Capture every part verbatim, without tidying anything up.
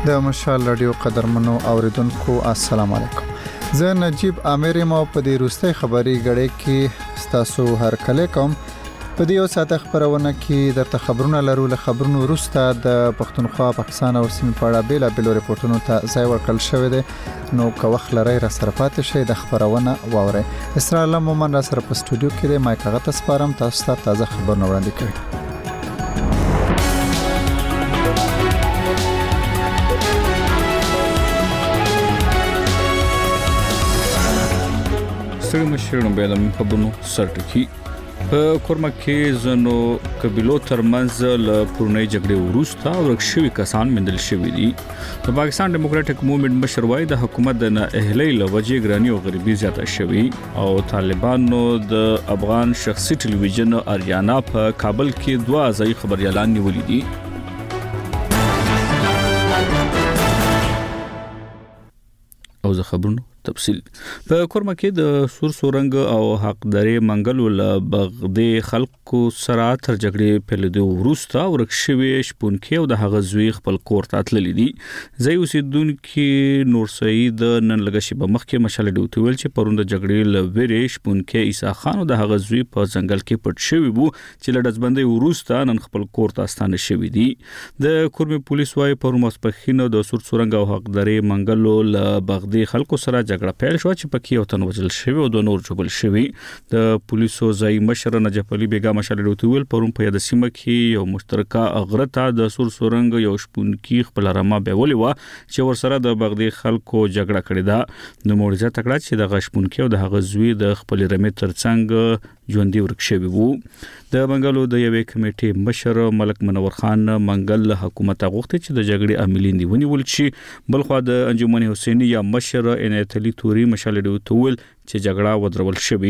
د مشال رادیو قدرمنو اوریدونکو السلام علیکم. زه نجیب امیر مو په دې روستي خبري غړې کې ستاسو هر کله کوم په دې یو ساعت خبرونه کې د خبرونو لرو له خبرونو وروسته د پښتونخوا پاکستان او سیمې په اړه بیل بیل ریپورتونو ته ځای ورکړل شوی دی. نو که وخت لري را سره پاتې شئ د خبرونه واورئ. اسرائیل مومن را سره په سټوډیو کې د مایک غته سپارم تاسو ته تازه خبرونه وړاندې کوي. ستړي مشرانو به د خبرونو سرټکی په کورما کې زنو قبيلو ترمنځ له پرونی جګړې وروسته ورکشوي کسان مندل شوي دي. د پاکستان ډیموکراټک موومېنټ مشر وايي د حکومت د نه اهلي لوجې ګراني او غریبي زیاته شوي او طالبانو د افغان شخصي ټلویزیون اریانا په کابل کې دوه ځای خبريالان نیولې دي. او زه خبرونو تفصیل په کورما کې د سور سورنګ او حقداري منګلو له بغدې خلکو سره تر جګړې پیلېدو وروسته ورکشوي شپونکي او د هغه زوی خپل کور ته تللی دي. ځای اوسیدونکو نور سعید نن لګشي په مخ کې مشال ډوټ ویل چې پروند جګړې له ویرې شپونکي عیسی خان او د هغه زوی په ځنګل کې پټ شوی وو چې لړزبندۍ وروسته نن خپل کور ته ستانه شوی دي. د کورمي پولیس وايي پرون ماسپخینه د سور سورنګ او حقداري منګلو له بغدې خلکو سره جګړه پیل شو چې پکې یو تن وژل شوی او د نور جوړل شوی. د پولیسو ځای مشر نجف علي بیگا مشال ډوټول پرون په یاد سیمه کې یو مشترکه اغرته د سور سورنګ یو شپونکي خپل رمه بیولې و چې ورسره د بغدې خلکو جګړه کړې ده. د معجزه تکړه چې د غشپونکي او د هغه زوی د خپل رمه ترڅنګ ژوندۍ ورکشوي وو. د منګلو د یوې کمیټې مشر ملک منور خان منګل حکومت غوښتي چې د جګړې عاملین دی ونیول شي. بلخو د انجمن حسینی یا مشر عنایت علي توري مشال ډوټول چې جګړه ودرول شوی.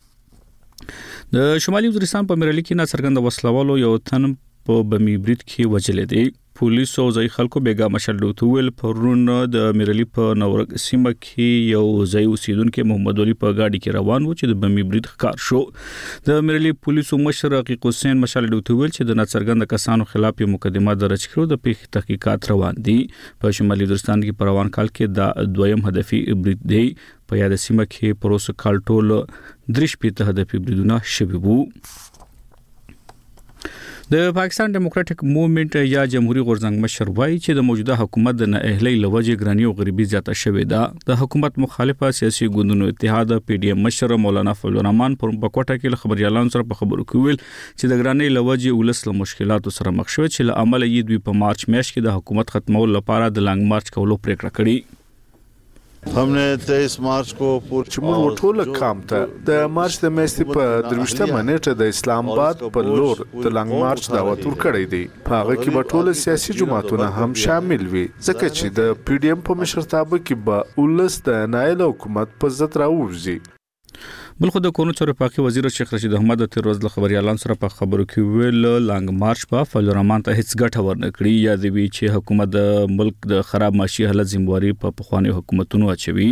د شمالي وزیرستان په مرلی کې ناڅرګند وسلوالو یو تن په بمی برید کې وجل دی. پولیس او ځای خلکو بیگا مشال ډوټول پرون د مرلی په نورک سیمه کې یو ځای اوسیدونکو محمد علي په گاډي کې روان و چې د بمی برید ښکار شو. د مرلی پولیسو مشر حقیق حسین مشال ډوټول چې د ناڅرګند کسانو خلاف مقدمه درج کړو د پیښې تحقیقات روان دي. په شمالي وزیرستان کې په روان کال کې د دویم هدفي برید دی. په یاد سیمه کې پروس کال ټول درش په هدفي بریدونه شوي وو. د پاکستان ډیموکراټک موومېنټ یا جمهوریت غورځنګ مشر وايي چې د موجوده حکومت د نه اهلي لوجې ګراني او غریبي زیاته شوې ده. د حکومت مخالفه سیاسي ګوندونو اتحاد پی ډی ایم مشر مولانا فضل الرحمن پر پکوټه کې خبريالانو سره په خبرو کې ویل چې د ګراني لوجې ولس له مشکلاتو سره مخ شوی چې له عمل یې دوی په مارچ میاشت کې د حکومت ختمولو لپاره د لانګ مارچ کولو پریکړه کړې. हमने तेईस मार्च को چې موږ ټول کام ته د مارچ د میاشتې په درویشتمه نیټه د اسلام آباد په لور د لانګ مارچ دعوت ورکړی دی. په هغه کې به ټول سیاسي جماعتونه هم شامل وي ځکه چې د پی ډی ایم په مشرتابه کې به ولس د نایل حکومت په ضد راووځي. بلخو د قانون چارو پاکي وزیر شیخ رشید احمد د تیر ورځ له خبريالانو سره په خبرو کې ویل لانګ مارچ په فضل الرحمن ته هیڅ ګټه ورنکړي یا د وی چې حکومت د ملک د خراب معاشي حالت ذمہواری په پخوانی حکومتونو اچوي.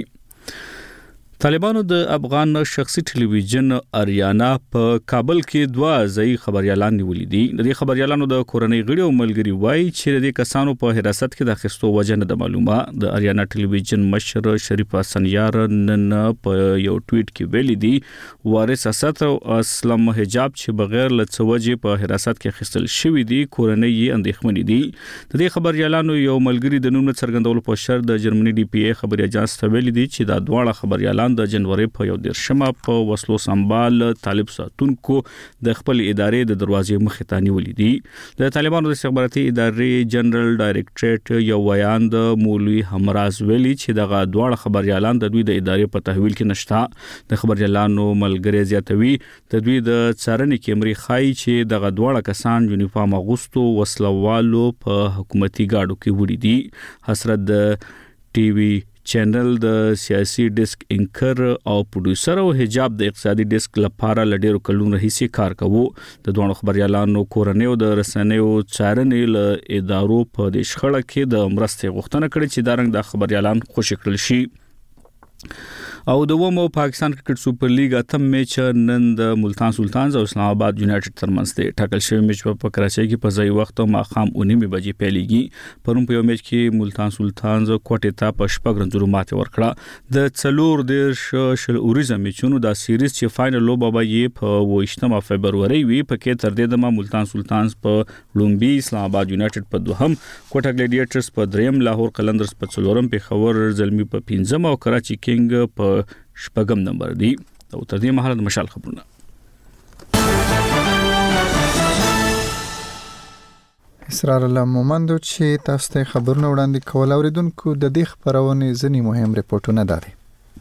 طالبانو د افغان شخصي ټلویزیون اریانا په کابل کې دوه ځای خبريالان نیولې دي. د دې خبريالانو د کورنۍ غړي او ملګري وایي چې د کسانو په حراست کې د اخیستو وجه نه د معلومه. د اریانا ټلویزیون مشر شریف حسن یار نن په یو ټویټ کې ویلي دي وارث اسد او اسلام حجاب چې بغیر له څوجې په حراست کې اخیستل شوی دي کورنۍ یې اندېښمنې دي. د دې خبريالانو یو ملګري د نوم څرګندولو په شرط د جرمني ډي پی ای خبري اجانس ته ویلي دي چې دا دواړه خبريالان د جنوري په یو دیرشمه په وسلو سنبال طالب ساتونکو د خپل ادارې د دروازې مخې ته نیولې دي. د طالبانو د استخباراتي ادارې جنرال ډایریکټریټ یو ویان د مولوی همراز ویلي چې دغه دواړه خبريالان د دوی د ادارې په تحویل کې نشته. د خبريالانو ملګری زیاتوي د دوی د څارنې کیمرې خای چې دغه دواړه کسان یونیفارم اغوستو وسلوالو په حکومتي گاډو کې وړي دي. حسرت د ټي وي چینل د سیاسي ډیسک انکر او پروډوسر او حجاب د اقتصادي ډیسک لپاره لډیرو کلونو راهیسې کار کوي. د دوه خبريالانو کورنۍ او د رسنیو څارنې له ادارو په د شخړه کې د مرستې غوښتنه کړې چې دا رنګ د خبريالان خوشی کړل شي. او د ومو پاکستان کرکټ سپر لیګ اتم میچ نن د ملتان سلطانز او اسلام آباد یونایټډ ترمنځ دی. ټاکل شوی میچ په کراچۍ کې په ځای وخت ماښام اوه نیمې بجې پیلېږي. پرون په یو میچ کې ملتان سلطانز کوټې ته په شپږ رنځونو ماتې ورکړه. د څلور دېرش شل اوریزه میچونو دا سیریز چې فائنل لوبه به یې په اوویشتمه فبروري وي پکې تر دې دمه ملتان سلطانز په لومبي، اسلام آباد یونایټډ په دوهم، کوټه ګلیډیټرز په دریم، لاهور قلندرز په څلورم، پیښور زلمي په پنځم او کراچي کینګ په شپږم نمبر دي. او تر دې مهاله د مشال خبرونه. اسرار الله مومندو چې تاسو ته خبرونه وړاندې کول اوریدونکو د دې خبرونه ځنی مهم ریپورتونه دي.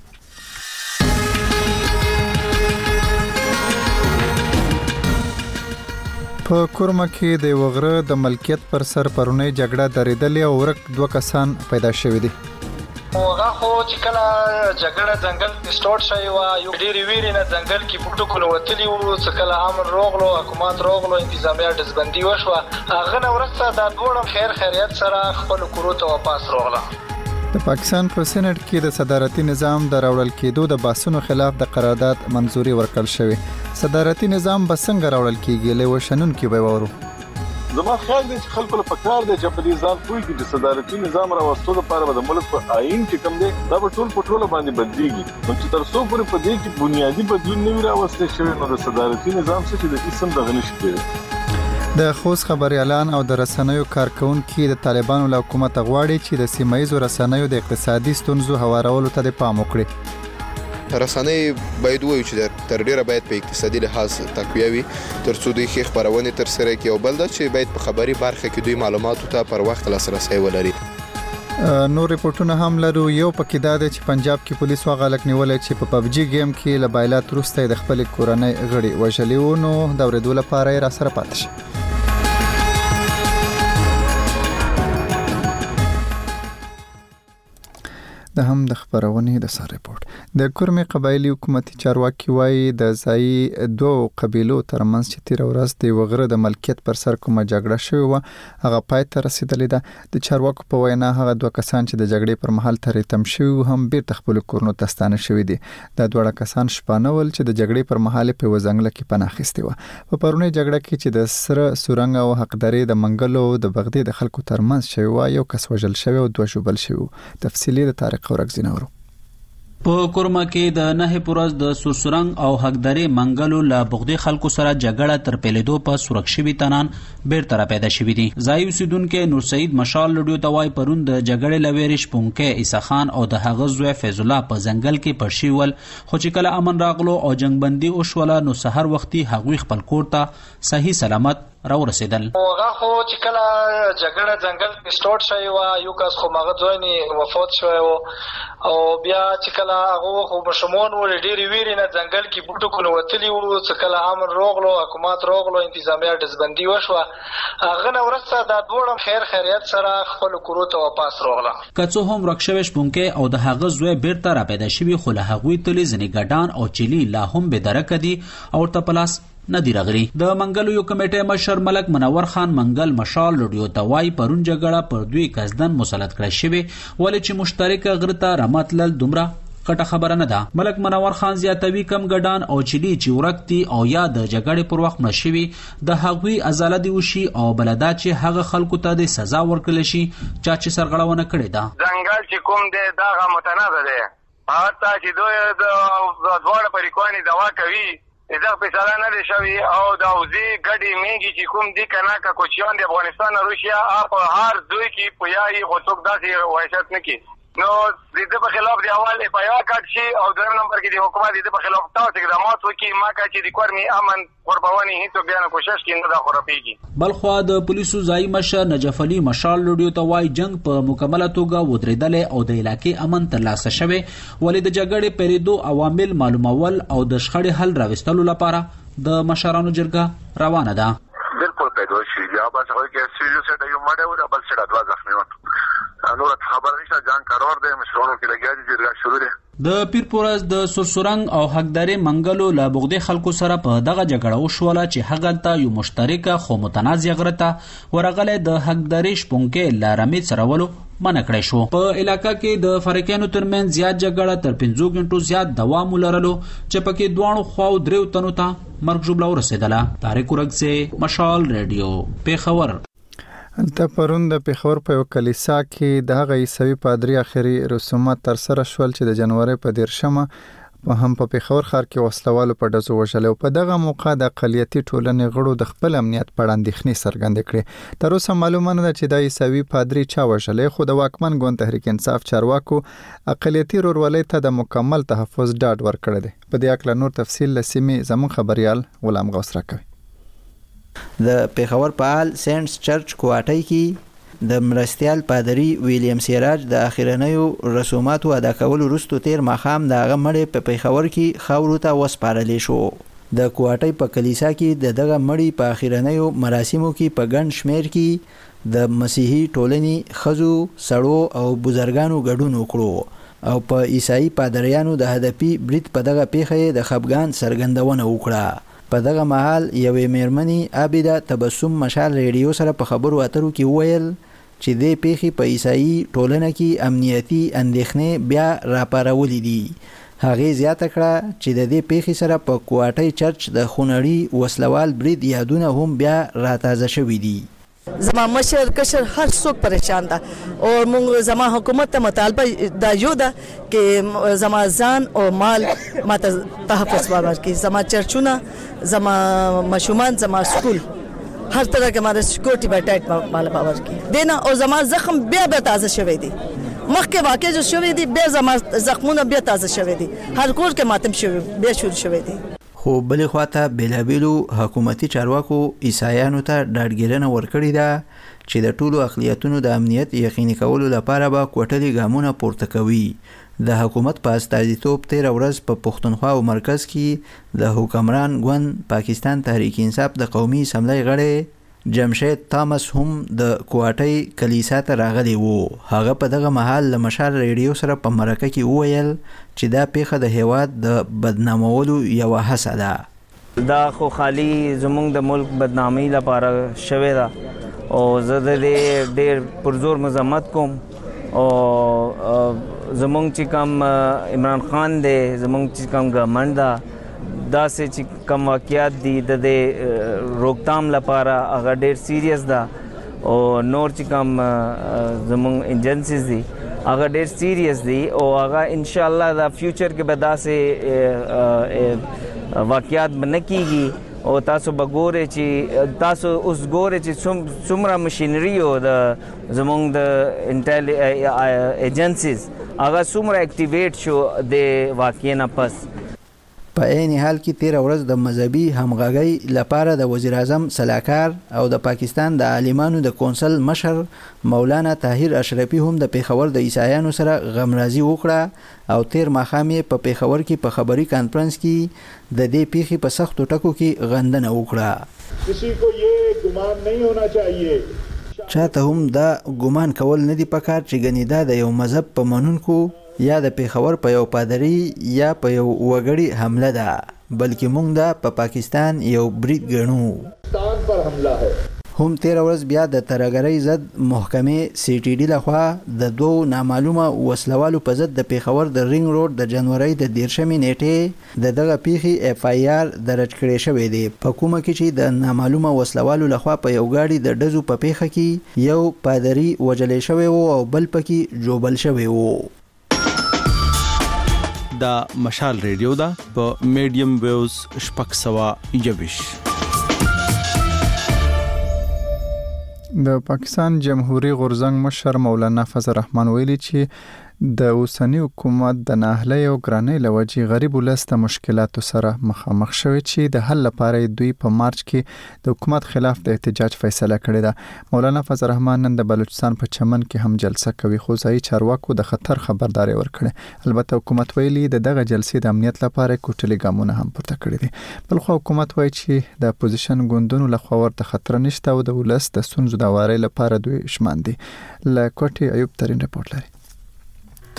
په کورما کې د وغره د ملکیت پر سر پرونی جګړه درېدلې او ورک دوه کسان پیدا شوې دي. هغه خو چې کله جګړه ځنګل کې سٹارټ شوی و یو ډېری ویری نه ځنګل کې پټو کول وتلی و چې کله امر روغلو حکومت روغلو انتظامیه دزبندي وشو هغه نو ورسته د دوړم خیر خیریت سره خپل کورو ته واپس روغله. د پاکستان په سېنات کې د صدارتي نظام د راوړل کېدو د باسونو خلاف د قرارداد منزوري ورکړل شوې. صدارتي نظام به څنګه راوړل کېږي له وشنون کې به وورو. زما خیال دی چې خلکو له پکار دی چې په دې ځان پوي کې د صدارتي نظام راوستو لپاره د ملک په آئین کې کوم دی دا به ټول په ټول باندې بدلېږي. نو چې تر څو پورې په دې کې بنیادی بدلون نه وي راوستل شوی نو د صدارتي نظام څخه چې د اسم دغه نشي کېږي. د خوست خبري اعلان او د رسنیو کارکونکو د طالبانو له حکومت غواړي چې د سیمایي رسنیو د اقتصادي ستونزو هوارولو ته پام وکړي. رسنۍ باید وایي چې تر ډیره باید په اقتصادي لحاظ تقویه وي ترڅو دوی ښه خبرونه تر سره کوي او بل دا چې باید په خبري برخه کې دوی معلوماتو ته پر وخت لاسرسي ولري. نو ریپورتونه هم لرو. یو پکې دا دی چې پنجاب کې پولیس واغلک نیولې چې په پبجي گیم کې له بایلات وروسته د خپل کورنۍ غړي وژلي و. نو د ورېدو لپاره را سره پاتې شي. د هم د خبرونه د سر ریپورت. د کورمي قبایلی حکومتي چارواکي وایي د ځای دوه قبیلو ترمنځ چې تیر ورځ د وغره د ملکیت پر سر کومه جګړه شوې و هغه پای ته رسیدلې ده. د چارواکو په وینا هغه دوه کسان چې د جګړې پر مهال ترې تم شوي هم بیرته خپل کورونو ته ستانه شوي دي. د دوه کسان شپانه ول چې د جګړې پر مهال په وزنګله کې پناه اخیستي و. په پرونی جګړه کې چې د سره سورنګ او حقداري د منګلو د بغداد د خلکو ترمنځ شوی و یو کس وژل شوی او دوه شوبل شوی. تفصیلی د تاریخ ورکزینورو. په کورما کې د نه پورز د سورسرنګ او حقداري منګلو له بغدي خلکو سره جګړه تر پیلېدو په سورکشوي تنان بیرته را پیدا شوي دي. ځای اوسیدونکو نور سعید مشال لډیو توای پرون د جګړې لویرش پونکه عیسی خان او د هغه زوی فیض الله په ځنګل کې پړشي ول خو چې کله امن راغلو او جنگ بندي او شوله نو سحر وختي هغوی خپل کور ته صحیح سلامت را ورسېدل. هغه خو چې کله جګړه ځنګل کې سٹارټ شوی و یو کس خو مغه ځواني وفات شوی و او بیا چې کله هغه خو مشمون ول ډېری ویری نه ځنګل کې بوټو کول وتلی و چې کله امر روغلو حکومت روغلو انتظامیه دزبندي وشو هغه نو ورسته د دوړم خیر خیریت سره خپل کورو ته واپس روغله. کڅو هم رکشوش پونکه او د هغه زوی بیرته را پیدا شوی خو له هغوی تلې ځنې ګډان او چيلي لا هم به درک دي او تپلاس ندی رغلی. د منګلو یو کمیټه مشر ملک منور خان منګل مشال لډیو توای پرون جګړه پر دوی کسدن مسلط کړی شوی ولې چې مشترکه غرته رحمتلل دومره کټه خبره نه ده. ملک منور خان زیاتوي کم ګډان او چلی چې ورکتي او یا د جګړې پر وخت مشوي د هغوی ازاله دی وشي او بلدا چې هغه خلکو ته د سزا ورکړل شي چا چې سرغړونه کړې ده. ځنګل چې کوم دی دا متنازع دی حتی چې دوی د دواړه پریکواني دوا کوي دا فیصله نه دی شوی او د اوزي ګډي میږي چې کوم دی کنه کا کوچیان د افغانستان روسیا په هر دوی کې پویایي غوڅوک داسې وحشت نه کی نو د دې په خلاف دی اول په یو کټ شي او دویم نمبر کې د حکومت د دې په خلاف تاسو اقدامات وکړي ما کا چې د کورمي امن قرباني هیڅ بیان کوشش کینده دا خرابېږي. بلخوا د پولیسو ځای مشر نجف علي مشال لډیو ته وای جنگ په مکمله توګه ودرېدل او د علاقې امن ترلاسه شوه ولې د جګړې پیریدو عوامل معلومول او د شخړې حل راوستلو لپاره د مشرانو جرګه روانه ده. بالکل پیدا شي یا بس هغه کې سیریو سره یو ماده و بل سره دوا ځخمي و نور خبر نشته جان کارور د مشرانو کې لګیا دي جرګه شروع ده. د پیرپورز د سرسورنګ او حقداري منګلو له بغدي خلکو سره په دغه جګړه وشوله چې هغلته یو مشترکه خو متنازع غره ورغله د حقداري شپونکې لارمې سرولو منع کړی شو. په علاقه کې د فریقانو ترمن زیات جګړه تر پنځو غنټو زیات دوام ولرلو چې پکې دوانو خواو دریو تنو ته مرګ ژوبله ورسېدله. طارق ورګزی، مشال ریډیو، پیښور. د پرون د پیښور په یو کلیسا کې د هغه عیسوي پادری اخري رسومات تر سره شول چې د جنوري په دیرشمه په هم په پیښور ښار کې وسلوالو په ډزو وژل او په دغه موقع د اقلیتي ټولنې غړو د خپل امنیت په اړه اندېښنې څرګندې کړې. تر اوسه معلومه نه ده چې د عیسوي پادری چا وژل، خو د واکمن ګوند تحریک انصاف چارواکو اقلیتي رورولۍ ته د مکمل تحفظ ډاډ ورکړی دی. په دې اړه نور تفصیل له سیمې زموږ خبريال غلام غوث راکوي. د پیښور په آل سینټس چرچ کوټای کې د مرستیال پادری ویلیام سیراج د اخیرنیو رسوماتو ادا کولو وروسته تیر ماښام د هغه مړی په پیښور کې خاورو ته وسپارلې شو. د کوټای په کلیسا کې د دغه مړی په اخیرنیو مراسمو کې په ګڼ شمیر کې د مسیحي ټولنې ښځو، سړو او بزرګانو ګډون وکړو او په عیسائی پادریانو د هدفي برید په دغه پیښه د خفګان څرګندونه وکړه. په دغه مهال یوې میرمنې عابده تبسم مشال ریډیو سره په خبرو اترو کې وویل چې د پیښې په عیسائی ټولنه کې امنیتي اندېښنې بیا راپارولې دي. هغې زیاته کړه چې د دې پیښې سره په کوټای چرچ د خونړي وسلوال برید یادونه هم بیا راتازه شوي دي. زما مشر کشر هر څوک پریشان ده او موږ زما حکومت ته مطالبه دا یو ده چې زما ځان او مال ماته تحفظ ورکړي، زما چرچونه، زما مشومان، زما سکول، هر طرح کې ماره سکیورټي به ټایټ مال باور کې دینا او زما زخم بیا بیا تازه شوی دی. مخکې واقع جو شوی دی بیا زما زخمونه بیا تازه شوی دی، هر کور کې ماتم شوی بیا شروع شوی دی. خو بلې خواته بیلابیلو حکومتي چارواکو عیسایانو ته ډاډګیرنه ورکړې ده چې د ټولو اقلیتونو د امنیت یقیني کولو لپاره به کوټلي ګامونه پورته کوي. د حکومت په استازیتوب تیر ورځ په پښتونخوا او مرکز کې د حکمران ګوند پاکستان تحریک انصاف د قومي اسمبلی غړی جمشید تامس هم د کوټای کلیسا ته راغلی وو. هغه په دغه مهال له مشال ریډیو سره په مرکه کې وویل چې دا پیښه د هیواد د بدنامولو یوه هڅه ده. دا خو خالی زمونږ د ملک بدنامي لپاره شوې ده او زه د دې ډېر پرزور مذمت کوم او زمونږ چې کوم عمران خان دی، زمونږ چې کوم ګورنمنټ ده، دا سه چې کوم واقعیات دي د دې روکتام لپاره هغه ډېر سیریس ده او نور چې کوم زمونږ ایجنسیز دي هغه ډېر سیریس دي او هغه ان شاء الله دا فیوچر کې به داسې واقعیات به نه کیږي او تاسو به ګورئ چې تاسو اوس ګورئ چې څومره مشینري او د زمونږ د انټیل ایجنسیز هغه څومره اکټیویټ شو د واقعې نه پس. په عین حال کې تیر ورځ د مذهبي همغږۍ لپاره د وزیر اعظم سلاکار او د پاکستان د عالمانو د کونسل مشر مولانا طاهر اشرفي هم د پیښور د عیسایانو سره غمرازي وکړه او تیر ماښام یې په پیښور کې په خبري کانفرنس کې د دې پیښې په سختو ټکو کې غندنه وکړه. کسی کو یہ ګمان نه ہونا چاهیے، چاته هم دا ګمان کول نه دی پکار چې ګنې دا د یو مذهب په منونکو یا د پیښور په یو پادری یا په یو وګړي حمله ده، بلکې موږ دا په پاکستان یو برید ګڼو. پاکستان پر حمله ہے. هم تیر ورځ بیا د ترګرۍ ضد محکمې سی ټي ډي لخوا د دوو نامعلومه وسلوالو په ضد د پیښور د رینګ روډ د جنوري د دیرشمې نیټې د دغه پیښې اف آی آر درج کړی شوی دی، په کومه کې چې د نامعلومه وسلوالو لخوا په یو گاډي د ډزو په پیښه کې یو پادری وژل شوی وو او بل پکې جوبل شوی وو. دا مشال ریډیو دا په میډیم ویوز شپږ سوه یوویش. د پاکستان جمهوریت غورځنګ مشر مولانا فضل الرحمن ویلي چې د اوسنی حکومت د ناهلۍ او ګرانۍ له وجې غریب ولس د مشکلاتو سره مخامخ شوی چې د حل لپاره دوی په مارچ کې د حکومت خلاف د احتجاج فیصله کړې ده. مولانا فضل الرحمن نن د بلوچستان په چمن کې هم جلسه کوي، خو ځایي چارواکو د خطر خبرداري ورکړې. البته حکومت ویلي د دغه جلسې د امنیت لپاره کوټلي ګامونه هم پورته کړي دي. بلخو حکومت وایي چې د اپوزیشن ګوندونو لخوا ورته خطر نشته او د ولس د ستونزو د واري لپاره دوی شمان دي. له کوټي ایوب ترين رپورټ لري.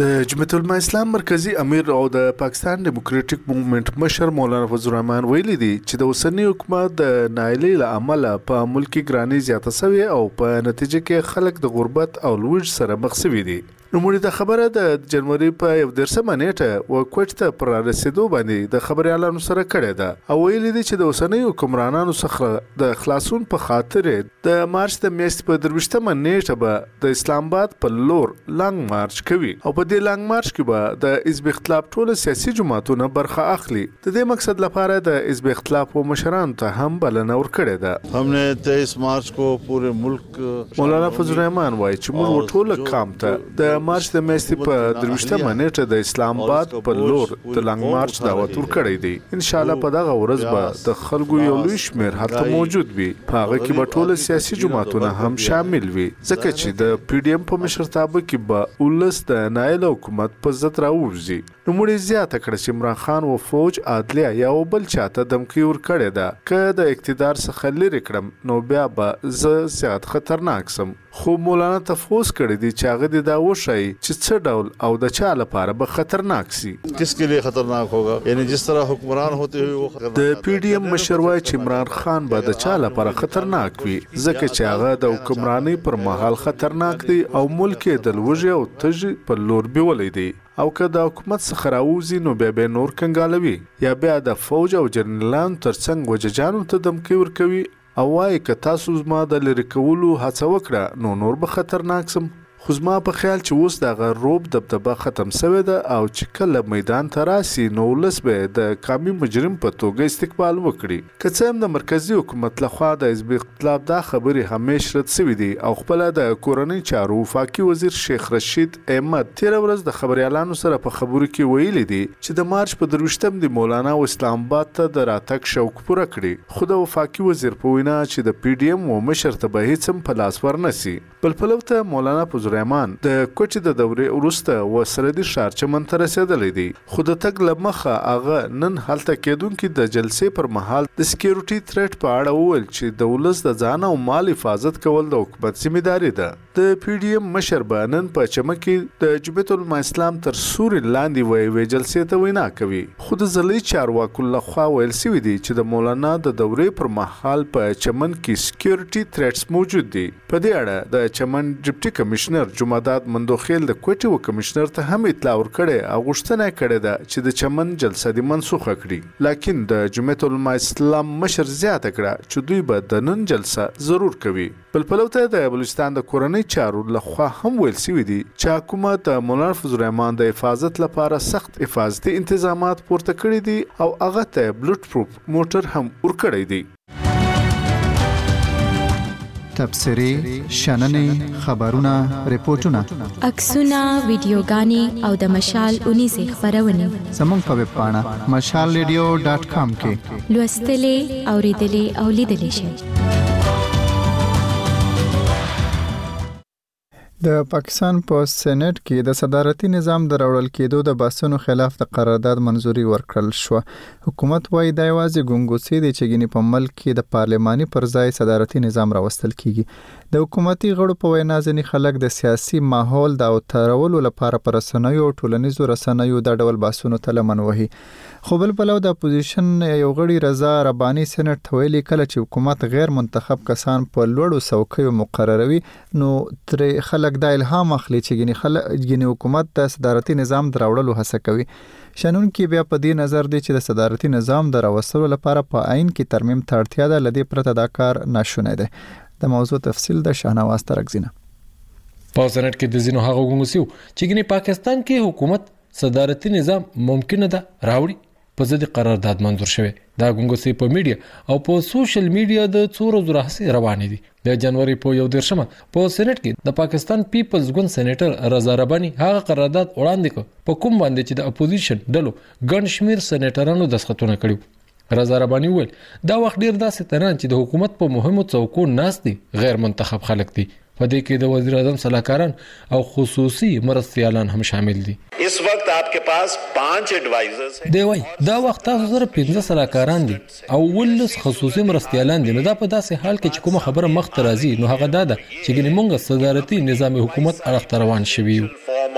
د جمعیت العلماء اسلام مرکزی امیر او د پاکستان ډیموکراټک موومېنټ مشر مولانا فضل الرحمن ویلي دي چې د اوسنی حکومت د نااهلۍ له امله په ملکی ګرانۍ زیاته شوې او په نتیجه کې خلک د غربت او لوږ سره مخ شوي دي. نو مړي د خبره د جنوري په یو درسمه نیټه و کوټ ته پر رسیدو باندې د خبريالانو سره کړې ده او ویلي دي چې د اوسنۍ حکمرانانو څخه د خلاصون په خاطر د مارچ د میاشتې په درویشتمه نیټه به د اسلام آباد په لور لانګ مارچ کوي او په دې لانګ مارچ کې به د حزب اختلاف ټول سیاسي جماعتونو برخه اخلي. د دې مقصد لپاره د حزب اختلاف او مشرانو ته هم بلنه ورکړې ده. हमने तेईस मार्च को पूरे मुल्क مولانا فضل الرحمن وایي چې موږ ټول کام ته د مارچ د میاشتې په درویشتمه نیټه د اسلام آباد په لور د لانګ مارچ دعوت ورکړی دی. ان شاء الله په دغه ورځ به د خلکو یو لوی شمېر هلته موجود وي. په هغه کې به ټول سیاسي جماعتونه هم شامل وي ځکه چې د پی ډي ایم په مشرتابه کې به ولس د نااهله حکومت په ضد راووځي. نو مړي زیاته کړه چې عمران خان و فوج عدلیه یا بل چاته دمکی ورکړې ده که د اقتدار څخه لرې کړم نو بیا به زه زیات خطرناک سم. خو مولانا تفوس کړی دی چې هغه د دا وشي چې څه ډول او د چا لپاره به خطرناک سي. کس کے لیے خطرناک ہوگا یعنی جس طرح حکمران ہوتے ہوئے وہ خطرناک. د پی ډي ایم مشر وایي چې عمران خان به د چا لپاره خطرناک وي ځکه چې هغه د حکمرانی پر مهال خطرناک دی او ملک د لوږې او تږي په لور بیولې دی او که د حکومت څخه راوځي نو بیا به نور کنګالوي یا بیا د فوج او جنرالانو ترڅنګ وججانو ته دمکی ورکوي او وایي که تاسو زما د لرې کولو هڅه وکړه نو نور به خطرناک سم. خو زما په خیال چې اوس دغه روب دبدبه ختم شوې ده او چې کله میدان ته راسي نو ولس به د قامي مجرم په توګه استقبال وکړي. که څه هم د مرکزي حکومت لخوا د حزب اختلاف دا خبرې همیش رد شوي دي او خپله د کورنۍ چارو وفاقي وزیر شیخ رشید احمد تېره ورځ د خبریالانو سره په خبرو کې ویلي دي چې د مارچ په درویشتم د مولانا و اسلام آباد ته د راتګ شوق پوره کړي. خو د وفاقي وزیر په وینا چې د پی ډي ایم و مشر ته به هیڅ هم په لاس ورنسي. بل پلو ته مولانا فضل الرحمن د کوټې د دورې وروسته و سرحدي ښار چمن ته رسېدلی دی خو د تګ له مخه هغه نن هلته کېدونکي د جلسې پر مهال د سکیورټي تھریټ په اړه وویل چې د ولس د ځان او مال حفاظت کول د حکومت ذمهداري ده. د پی ډي ایم مشر به نن په چمن کې د جمعیت العلماء اسلام تر سوري لاندې وی وی جلسې ته وینا کوي. خو د ضلعي چارواکو لخوا ویل شوي دي چې د مولانا د دورې پر مهال په چمن کې سکیورټي تھریټس موجود دي. په دې اړه د چمن ډیپټي کمشنر جمعداد مندوخیل د کوټې و کمشنر ته هم اطلاع ورکړې او غوښتنه کړې ده چې د چمن جلسه دې منسوخه کړي. لیکن د جمعیت العلماء اسلام مشر زیاته کړه چې دوی به د نن جلسه ضرور کوي. بل پلو ته د بلوچستان د کورنۍ چارو لخوا هم ویل شوي دي چې حکومت د مولانا فضل الرحمن د حفاظت لپاره سخت حفاظتي انتظامات پورته کړي دي او هغه ته بلوټ پروف موټر هم ورکړی دی. تبصرې، شننې، خبرونه، ریپورتونه، عکسونه، ویډیوګانې او د مشال اونیزې خبرونه زموږ په ویب پاڼه مشال ریډیو ډاټ کام کې لوستلې، اوریدلې او لیدلې شئ. د پاکستان په سېنات کې د صدارتي نظام د راوړل کېدو د بحثونو خلاف د قرارداد منزوري ورکړل شو. حکومت وايي دا یوازې ګونګوسي دي چې ګینې په ملک کې د پارلماني پر ځای صدارتي نظام راوستل کیږي. د حکومتي غړو په وینا ځینې خلک د سیاسي ماحول د اوترولو لپاره پر رسنیو او ټولنیزو رسنیو د ډول بحثونو ته لمن وهي. خو بل بلو د اپوزیشن یو غړي رضا رباني سېنات ته ویلي کله چې حکومت غیر منتخب کسان په لوړو څوکیو مقرروي نو تر خلک دا الهام اخلي چې ګینې خلک ګینې حکومت د صدارتي نظام دراوړلو هڅه کوي. شنن کې بیا په دې نظر دی چې د صدارتي نظام د راوستلو لپاره په عین کې ترمیم ته اړتیا ده، لدې پرته دا کار ناشونی دی. د موضوع تفصیل د شاهنواز ترکزینه. په سېنات کې د ځینو هغه ګونګسیو چې ګینې پاکستان کې حکومت صدارتي نظام ممکن ده راوړي په ځد قرارداد منظور شوی. دا ګونګسي په میډیا او په سوشل میډیا د څو ورځې راهیسې روانې دي. د جنوري په یو دیرشمه په سېنات کې د پاکستان پیپلز ګوند سېنیټر رضا رباني هغه قرارداد وړاندې کړ په کوم باندې چې د اپوزیشن ډلو ګڼ شمیر سېنیټرانو دسخطونه کړي. رضا رباني وویل دا وخت ډیر داسې تران چې د حکومت په مهمو څوکو ناست دي غیر منتخب خلک دي. په دې کې د وزیر اعظم صلاحکاران او خصوصي مرستیالان هم شامل دي. اس وقت آپ کے پاس پانچ ایڈوائزرز ہیں. دی وای دا وخت تاسو سره پنځه صلاحکاران دي او ولس خصوصي مرستیالان دي. نو دا په داسې حال کې چې کومه خبره مخ ته راځي نو هغه دا ده چې ګنې مونږ صدارتي نظام حکومت اړخ روان شوي یو.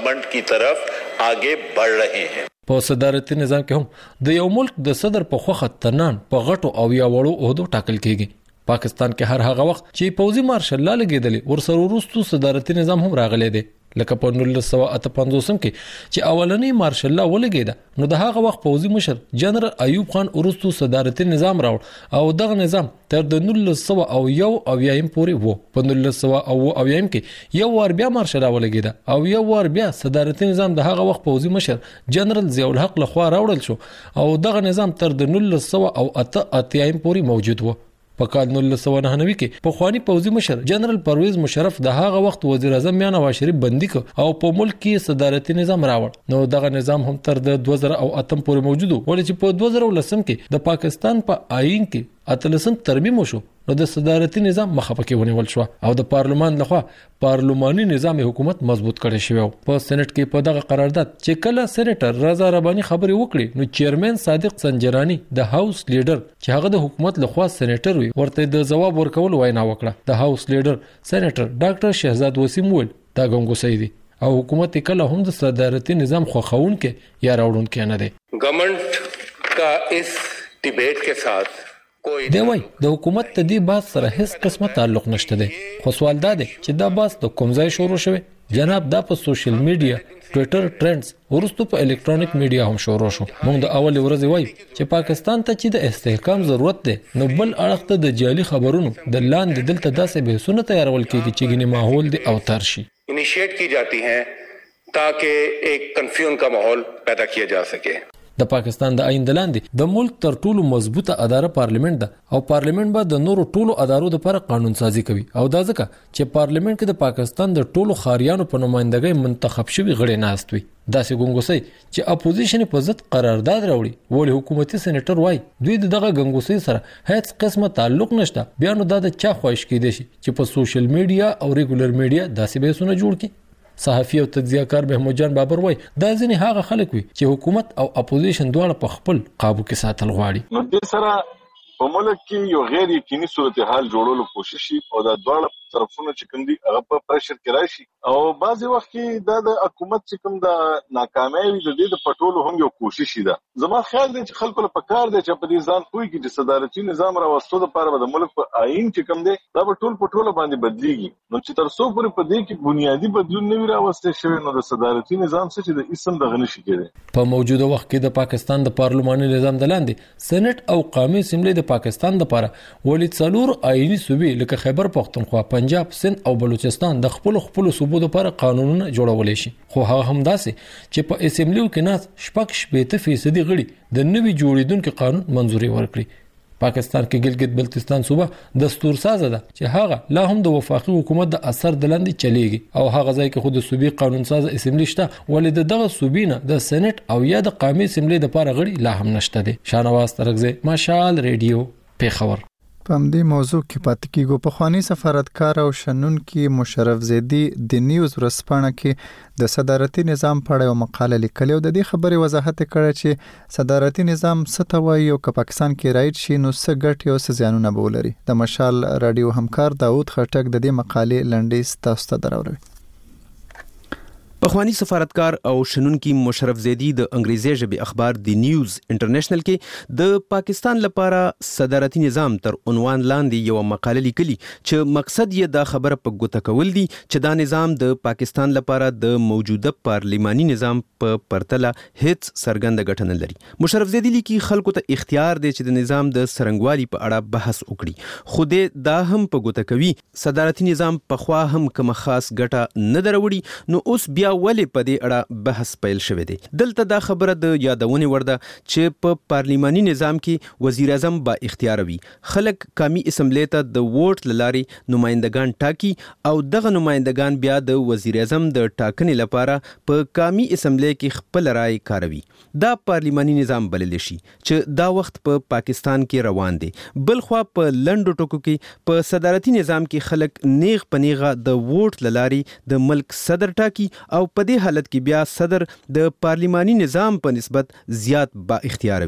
डेवलपमेंट की तरफ आगे बढ़ रहे हैं। په صدارتي نظام کې هم د یو ملک د صدر په خوخه ترنان په غټو او یا وړو عہدو ټاکل کیږي. پاکستان کې هر هغه وخت چې پوځي مارشل لا لګیدلی ورسره وروستو صدارتي نظام هم راغلی دی. لکه په نولس سوه اته پنځوس کې چې اولنی مارشل لا ولګیده نو د هغه وخت پوځي مشر جنرال ایوب خان وروستو صدارتي نظام راوړ او دغه نظام تر د نولس سوه او یو اویایم پورې وو. په نولس سوه او اویایم کې یو وار بیا مارشل لا ولګیده او یو وار بیا صدارتي نظام د هغه وخت پوځي مشر جنرال ضیاء الحق لخوا راوړل شو او دغه نظام تر د نولس سوه او اته اتیایم پورې موجود وو. په کال نولس سوه نهه نوي کې په خواني پوځي مشر جنرال پرویز مشرف د هغه وخت وزیر اعظم میاں نواز شریف بندي کو او په ملک کې صدارتي نظام راوړ. نو دغه نظام هم تر د دوه زره او اته پورې موجود و ولې چې په دوه زره ولسم کې د پاکستان په آئین کې اتلسم ترمیم وشو نو د صدارتي نظام مخه پکې ونیول شو او د پارلمان لخوا پارلماني نظام حکومت مضبوط کړي شو. په سېنات کې په دغه قرارداد چې کله سېنیټر رضا رباني خبري وکړي نو چیرمن صادق سنجرانی د هاوس لیډر چې هغه د حکومت لخوا سېنیټر وي ورته د جواب ورکول وینا وکړه. د هاوس لیډر سېنیټر ډاکټر شهزاد وسیم ول دا ګنګوسې دي او حکومت کله هم د صدارتي نظام خوښون کې یا راوړون کې نه دي. गवर्नमेंट का इस डिबेट के साथ دی وای د حکومت ته دی باس سره هیڅ قسمه تعلق نشته دی. خو سوال دا دی چې دا باس د کوم ځای شروع شوی؟ جناب دا په سوشل میډیا ټوئیټر ټرندز ورستو په الکترونیک میډیا هم شروع شو. موږ د اول ورځې وای چې پاکستان ته چې د استحکام ضرورت دی نو بل اړخ ته د جعلي خبرونو د لاندې دلته داسې بحثونه تیارول کیږي چې ګنې ماحول دی او تر شي इनिशिएट की जाती हैं ताकि एक कंफ्यूजन का माहौल पैदा किया जा सके. د پاکستان د آئین د لاندې د ملک تر ټولو مضبوطه اداره پارلیمنت ده او پارلیمنت به د نورو ټولو ادارو لپاره قانون سازي کوي او دا ځکه چې پارلیمنت کې د پاکستان د ټولو خاریانو په نمائندګۍ منتخب شوی غړي ناست وي. داسې ګنګوسې چې اپوزیشن په ضد قرارداد راوړي ولې حکومتي سېنیټر وای دوی دغه ګنګوسې سره هیڅ قسمه تعلق نشته. بیا نو دا د چا خواهش کیدی شي چې په سوشل میډیا او ریګولر میډیا داسې بحثونه جوړ کړي. صحافي او تجزیه‌کار محمود جان بابر وای دا ځینې هغه خلک وي چې حکومت او اپوزیشن دواړه په خپل قابو کې ساتل غواړي. نو د سره په ملک کې یو غیر یقیني صورتحال جوړولو کوشش شي او دا دواړه طرفونه چې کوم دي هغه په پرشر کې راشي او بعضي وخت کې دا د حکومت چې کوم د ناکامۍ د دې د پټولو هم یو کوشش ده. زما خیال دی چې خلکو لپاره کار دی چې په دې ځان پوي کې چې صدارتي نظام راوستو لپاره د ملک په آئین چې کوم دی دا په ټول پټولو باندې بدليږي. نو چې تر څو پورې په دې کې بنیادی بدلون نه وي راوستل شوی نو د صدارتي نظام څخه چې د اسم دغه نشي کېدی. په موجوده وخت کې د پاکستان د پارلماني نظام د لاندې سېنات او قومي اسمبلی د پاکستان لپاره ولې څلور آئینی صوبې لکه خیبر پختونخوا، پنجاب، سند او بلوچستان د خپل خپل صوبو لپاره قانونونه جوړولې شي. خو هغه هم داسې چې په اسمبلیو کې ناس شپږ شپېته فیصدي غړي د نوي جوړیدونکو قانون منځوري ورکړي. پاکستان کې ګلګت بلتستان صوبه دستور سازه ده چې هغه لا هم د وفاقي حکومت د اثر د لاندې چلیږي او هغه ځای کې خود صوبي قانون ساز اسمبلی شته ولې دغه صوبینه د سېنات او یا د قومي اسمبلی لپاره غړي لا هم نشته دي. شانواز ترغزه ماشال ریډیو پیښور. په دې موضوع کې پاتې کیږو. په خواني سفارتکار او شنونکي مشرف زیدی د نیوز ورسپانه کې د صدارتي نظام په اړه یو مقاله لیکلې او د دې خبرې وضاحت کړی چې صدارتي نظام څه ته وایي او که پاکستان کې رایټ شي نو څه ګټې او څه زیانونه به ولري. د مشال رادیو همکار داود خټک د دې مقالې لنډیز تاسو ته دراوړي. پخوانی سفارتکار او شنونکي مشرف زیدی د انګریزي ژبې اخبار دی نیوز انټرنیشنل کې د پاکستان لپاره صدارتي نظام تر عنوان لاندې یو مقاله لیکلي چې مقصد یې دا خبره په ګوته کول دي چې دا نظام د پاکستان لپاره د موجوده پارلیماني نظام په پرتله هیڅ څرګنده ګټه نه لري. مشرف زیدی لیکي خلکو ته اختیار دی چې د نظام د سرنګوالي په اړه بحث وکړي خو دې دا هم په ګوته کوي صدارتي نظام په خوا هم کوم خاص ګټه نه دروړي نو اوس بیا ولې په دې اړه بحث پیل شوی دی. دلته دا خبره د یادونې ورده چې په پارلیماني نظام کې وزیر اعظم با اختیار وي. خلک قومي اسمبلی ته د ووټ لارې نمائندگان ټاکي او دغه نمائندگان بیا د وزیر اعظم د ټاکنې لپاره په قومي اسمبلی کې خپل رائے کاروي. دا پارلیماني نظام بلل شي چې دا وخت په پا پاکستان کې روان دی. بل خو په لندو ټکو کې په صدارتي نظام کې خلک نیغ پنیغه د ووټ لارې د ملک صدر ټاکي او په دې حالت کې بیا صدر د پارلیماني نظام په نسبت زیات با اختیار وي.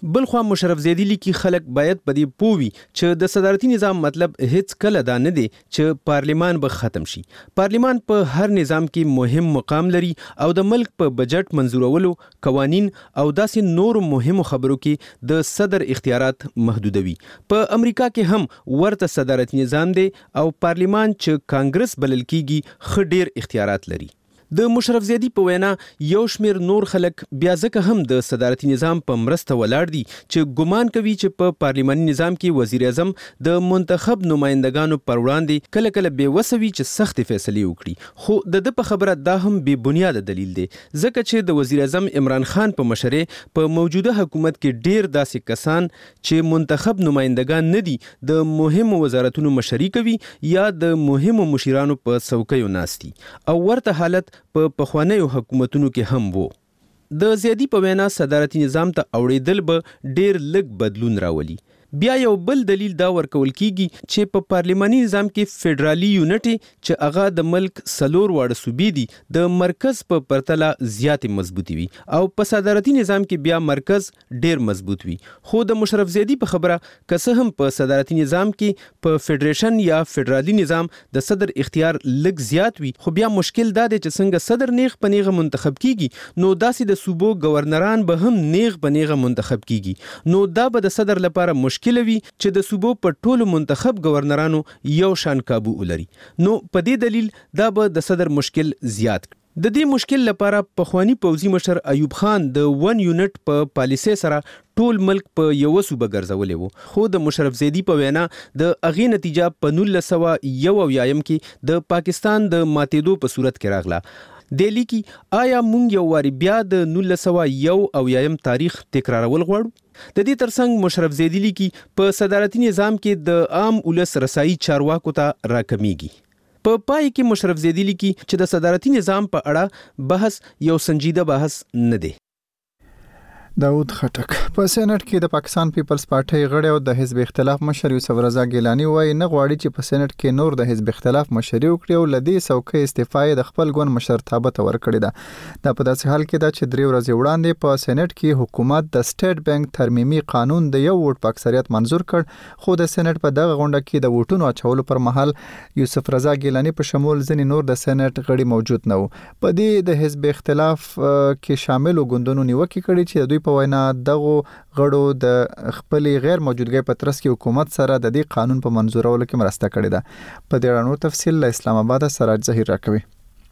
بلخوا مشرف زیدی لیکي خلک باید په دې پووي چې د صدارتي نظام مطلب هیڅ کله دا نه دی چې پارلیمان به ختم شي. پارلیمان په هر نظام کې مهم مقام لري او د ملک په بجټ منظورولو، قوانین او داسې نور مهمو خبرو کې د صدر اختیارات محدودوي. په امریکا کې هم ورته صدارتي نظام دی او پارلیمان چې کانګرس بلل کیږي ښه ډیر اختیارات لري. د مشرف زیدی په وینا یو شمیر نور خلک بیا ځکه هم د صدارتي نظام په مرسته ولاړ دي چې ګمان کوي چې په پارلیماني نظام کې وزیر اعظم د منتخب نمائندګانو پر وړاندې کله کله بې وسه وي چې سختې فیصلې وکړي. خو د ده په خبره دا هم بې بنیاده دلیل دی ځکه چې د وزیر اعظم عمران خان په مشرۍ په موجوده حکومت کې ډیر داسې کسان چې منتخب نمائندګان نه دي د مهمو وزارتونو مشري کوي یا د مهمو مشیرانو په څوکیو ناست دي او ورته حالت په پخوانیو حکومتونو کې هم وو. د زیدی په وینا صدارتي نظام ته اوړېدل به ډیر لږ بدلون راولي. بیا یو بل دلیل دا ورکول کیږي چې په پارلیماني نظام کې فدرالي یونټ چې هغه د ملک سلور واړه صوبې دي د مرکز په پرتله زیاتې مضبوطي وي او په صدارتي نظام کې بیا مرکز ډیر مضبوط وي. خو د مشرف زیدی په خبره که څه هم په صدارتي نظام کې په فدریشن یا فدرالي نظام د صدر اختیار لږ زیات وي، خو بیا مشکل دا دی چې څنګه صدر نیغ په نیغه منتخب کیږي نو داسې د صوبو گورنران به هم نیغ په نیغه منتخب کیږي، نو دا به د صدر لپاره مشکل کلوي چې د صوبو په ټولو منتخب گورنرانو یو شان کابو ولري. نو په دې دلیل دا به د صدر مشکل زیات کړي. د دې مشکل لپاره پخوانی پوځي مشر ایوب خان د ون یونټ په پالیسي سره ټول ملک په یو صوبه ګرځولې وو، خو د مشرف زیدی په وینا د اغې نتیجه په نولس سوه یو اویایم کې د پاکستان د ماتېدو په صورت کې راغله. دیلی کی آیا مونږ یو واری بیا د نولس سوه یو اویایم تاریخ تکرارول غواړو؟ د دې ترڅنګ مشرف زیدی لیکي په صدارتي نظام کې د عام ولس رسایي چارواکو ته راکمیږي. په پای کې مشرف زیدی لیکي چې د صدارتي نظام په اړه بحث یو سنجیده بحث نه دی. داود خټک په سېنات کې د پاکستان پیپلز پارټي غړی او د حزب اختلاف مشر یوسف رضا ګیلانی وایي نه غواړي چې په سېنات کې نور د حزب اختلاف مشري وکړي او لدی څوکۍ استعفا د خپل ګوند مشرتابه ته ورکړي ده. دا په داسې حال کې ده چې درې ورځې وړاندې په سېنات کې حکومت د سټیټ بانک ترمیمي قانون د یو ووټ په اکثریت منزور کړ، خو د سېنات په دغه غونډه کې د ووټونو اچولو پر مهال یوسف رضا ګیلانی په شمول ځینې نور د سېنات غړي موجود نه وو. په دې د حزب اختلاف کې شامل ګوندونو نیوکه کړې چې دوی په وینا دغه غړو د خپل غیر موجودګۍ په ترڅ کې حکومت سره د دې قانون په منزورولو کې مرسته کړې ده. په دې اړه نور تفصیل له اسلام آباد سراج ظهیر راکوي.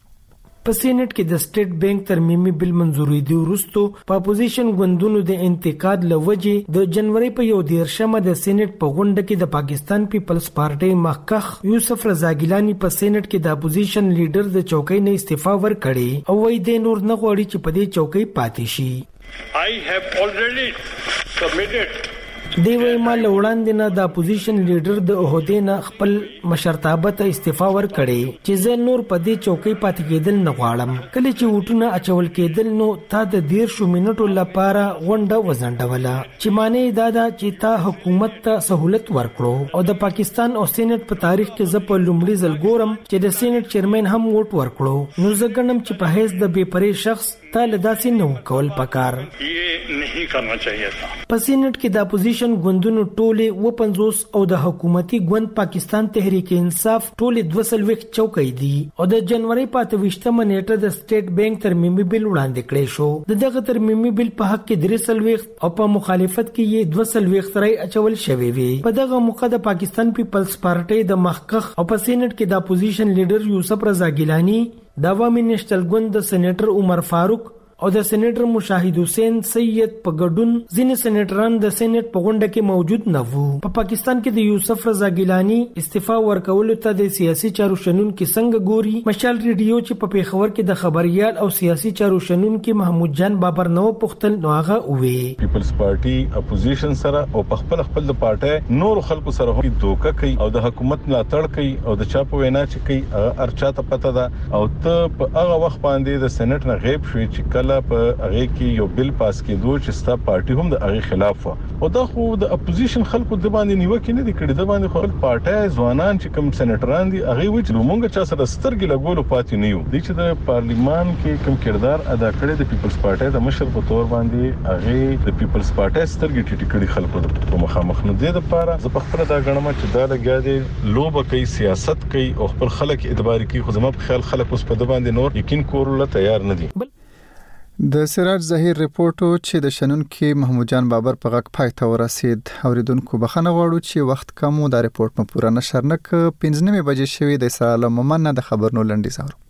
په سېنات کې د سټیټ بانک ترمیمي بل منزوري دی وروسته په اپوزیشن غوندونو د انتقاد لوجې د جنوري په یو دیرشمه د سېنات په غونډه کې د پاکستان پیپلز پارټي مخکخ یوسف رضا ګیلانی په سېنات کې د اپوزیشن لیډر د چوکۍ نه استعفا ورکړي او وایي د نور نه غواړي چې په دې چوکۍ پاتې شي. I have already submitted دی وی ما لوړاندې نه د اپوزیشن لیډر د عہدې نه خپل مشرتابه ته استعفا ورکړي چې زه نور په دې چوکۍ پاتې کېدل نه غواړم. کله چې ووټونه اچول کېدل نو تا د دیرشو منټو لپاره غونډه وځنډوله چې معنی دا ده چې تا حکومت ته سہولت ورکړو او د پاکستان او سېنات په تاریخ کې زه په لومړي ځل ګورم چې د سېنات چیرمن هم ووټ ورکړو. نو زه ګڼم چې په حیث د بې پرې شخص تا له داسې نه کول پکار نہیں کرنا چاہیے تھا. په سېنات کې د اپوزیشن غوندونو ټوله و پنځوس او د حکومتي غوند پاکستان تحریک انصاف ټوله دوه سلويخ چوکۍ دي او د جنوري په اته ویشتمه نیټه د سټیټ بانک ترمیمي بل وړاندې کړی شو. د دغه ترمیمي بل په حق کې درې سلويخ او په مخالفت کې یې دوه سلويخ ترای اچول شوی وي. په دغه موقع د پاکستان پیپلز پارټي د مخکخ او په سېنات کې د اپوزیشن لیډر یوسف رضا ګیلانی، د عوامي نېشنل ګوند د سېنیټر عمر فاروق او د سېنیټر مشاهد حسین سید په ګډون ځینې سېنیټران د سېنات په غونډه کې موجود نه وو. په پاکستان کې د یوسف رضا ګیلانی استعفا ورکولو ته د سیاسي چارو شنونکو څنګه ګوري؟ مشال ریډیو چې په پیښور کې د خبريال او سیاسي چارو شنونکو محمود جان بابر نو پختل نو هغه وې پیپلز پارټي اپوزیشن سره او په خپل خپل د پارټي نور خلکو سره هم دوکه کوي او د حکومت ملاتړ کوي او د چا په وینا چې کوي ارچا ته پته ده او ته په هغه وخت باندې د سېنات نه غیب شوې چې کله کله په هغه کې یو بل پاس کېدو چې ستا پارټي هم د هغه خلاف و او دا خو د اپوزیشن خلکو د باندې نیوکه نه دي کړې، د باندې خپل پارټي ځوانان چې کوم سېنیټران دي هغه وی چې موږ چا سره سترګې لګولو پاتې نه یو. د چې د پارلیمان کې کوم کردار ادا کړی د پیپلز پارټي د مشر په تور باندې هغه د پیپلز پارټي سترګې ټیټې کړې خلکو په مخامخ نه دي. د لپاره زه په خپل دا غنمه چې دا لګادي لوبه کوي، سیاست کوي او خپل خلک اعتبار کوي، خو زما په خیال خلک اوس په د باندې نور یقین کولو تیار نه دي. د سراج ظهیر ریپورتو چې د شنن کې محمود جان بابر په غږ پای ته ورسید. اوریدونکو بخښنه غواړو چې وخت کم و، دا ریپورت مو پوره نشر نه ک پنځه نیمه بجې شوی د اسرائیل مومن د خبرونو لنډیز اورو.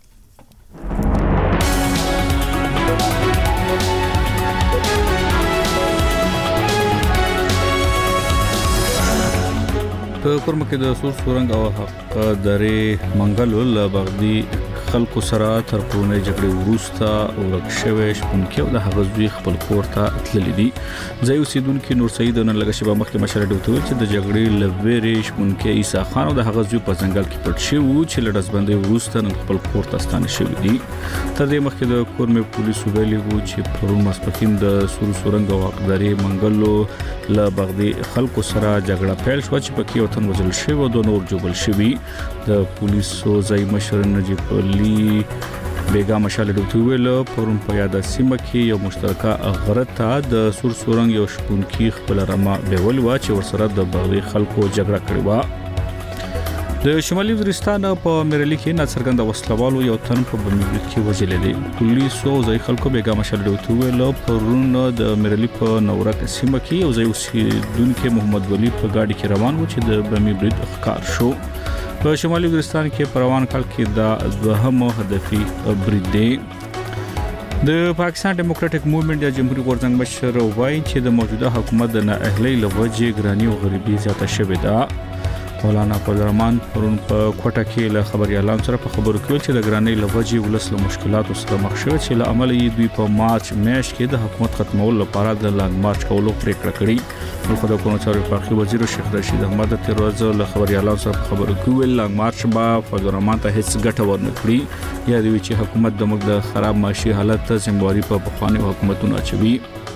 په کورم کې د سور سورنګ او حق درې منګل ول بغدي خلکو سره تر پرونی جګړې وروسته ورک شوی شپونکي او د هغه زوی خپل کور ته تللی دي. ځای اوسیدونکو نور سید نن لږ شبا مخکې مشره ډوته چې د جګړې لویری شپونکي عیسی خان او د هغه زوی په ځنګل کې پټ شوی و چې لړزبندۍ وروسته نن خپل کور ته ستانه شوی دي. تر دې مخکې د کورم پولیسو ویلي وو چې پرون ماسپخین د سور سورنګ او حق درې منګلو ل بغدي خلکو سره جګړه پیل شو چې پکې وطن وزل شوی او د نور جوړل شوی. د پولیسو ځای مشر نجیب لی بیگا مشال ډوته ویل پرون په یاد سیمه کې یو مشترکه غرته د سور سورنګ یو شپونکي خپل رما بیول وا چې ورسره د بغدي خلکو جګړه کړې و. د شمالي وزیرستان په میرلی کې ناڅرګند وسلوالو یو تن په بمبلیک کې وژل دي. پولیسو ځای خلکو بیگا مشال ډوته ویل پرون د میرلی په نورک سیمه کې یو ځای اوسیدونکو محمد ولی په گاډي کې روان و چې د بمبلیک ښکار شو. په شمالي وزیرستان کې پروان کال کې د دوهم هدفي برید دی. د پاکستان ډیموکراټک موومېنټ د جمهوریت غورځنګ مشر وایي چې د موجوده حکومت د نااهلۍ لوجې ګرانی او غریبي زیاته شوې ده. مولانا فضلرحمن پرون په کوټه کې له خبريالانو سره په خبرو کې چې د ګرانی لوجې ولسله مشکلاتو سره مخ شوه چې له عمل یې دوی په مارچ میاشت کې د حکومت ختمولو لپاره د لانګ مارچ کولو پریکړه کړې. نو خدای کو چارو پاکي وزیر شیخ رشید احمد تیر ورځ له خبريالانو سره په خبرو کې ویل لانګ مارچ با فضلرحمن ته هیڅ ګټه ورنه کړی یا دوی چې حکومت د موږ د خراب معاشي حالت ته ذمہواری په بخوانی حکومتونو اچوي.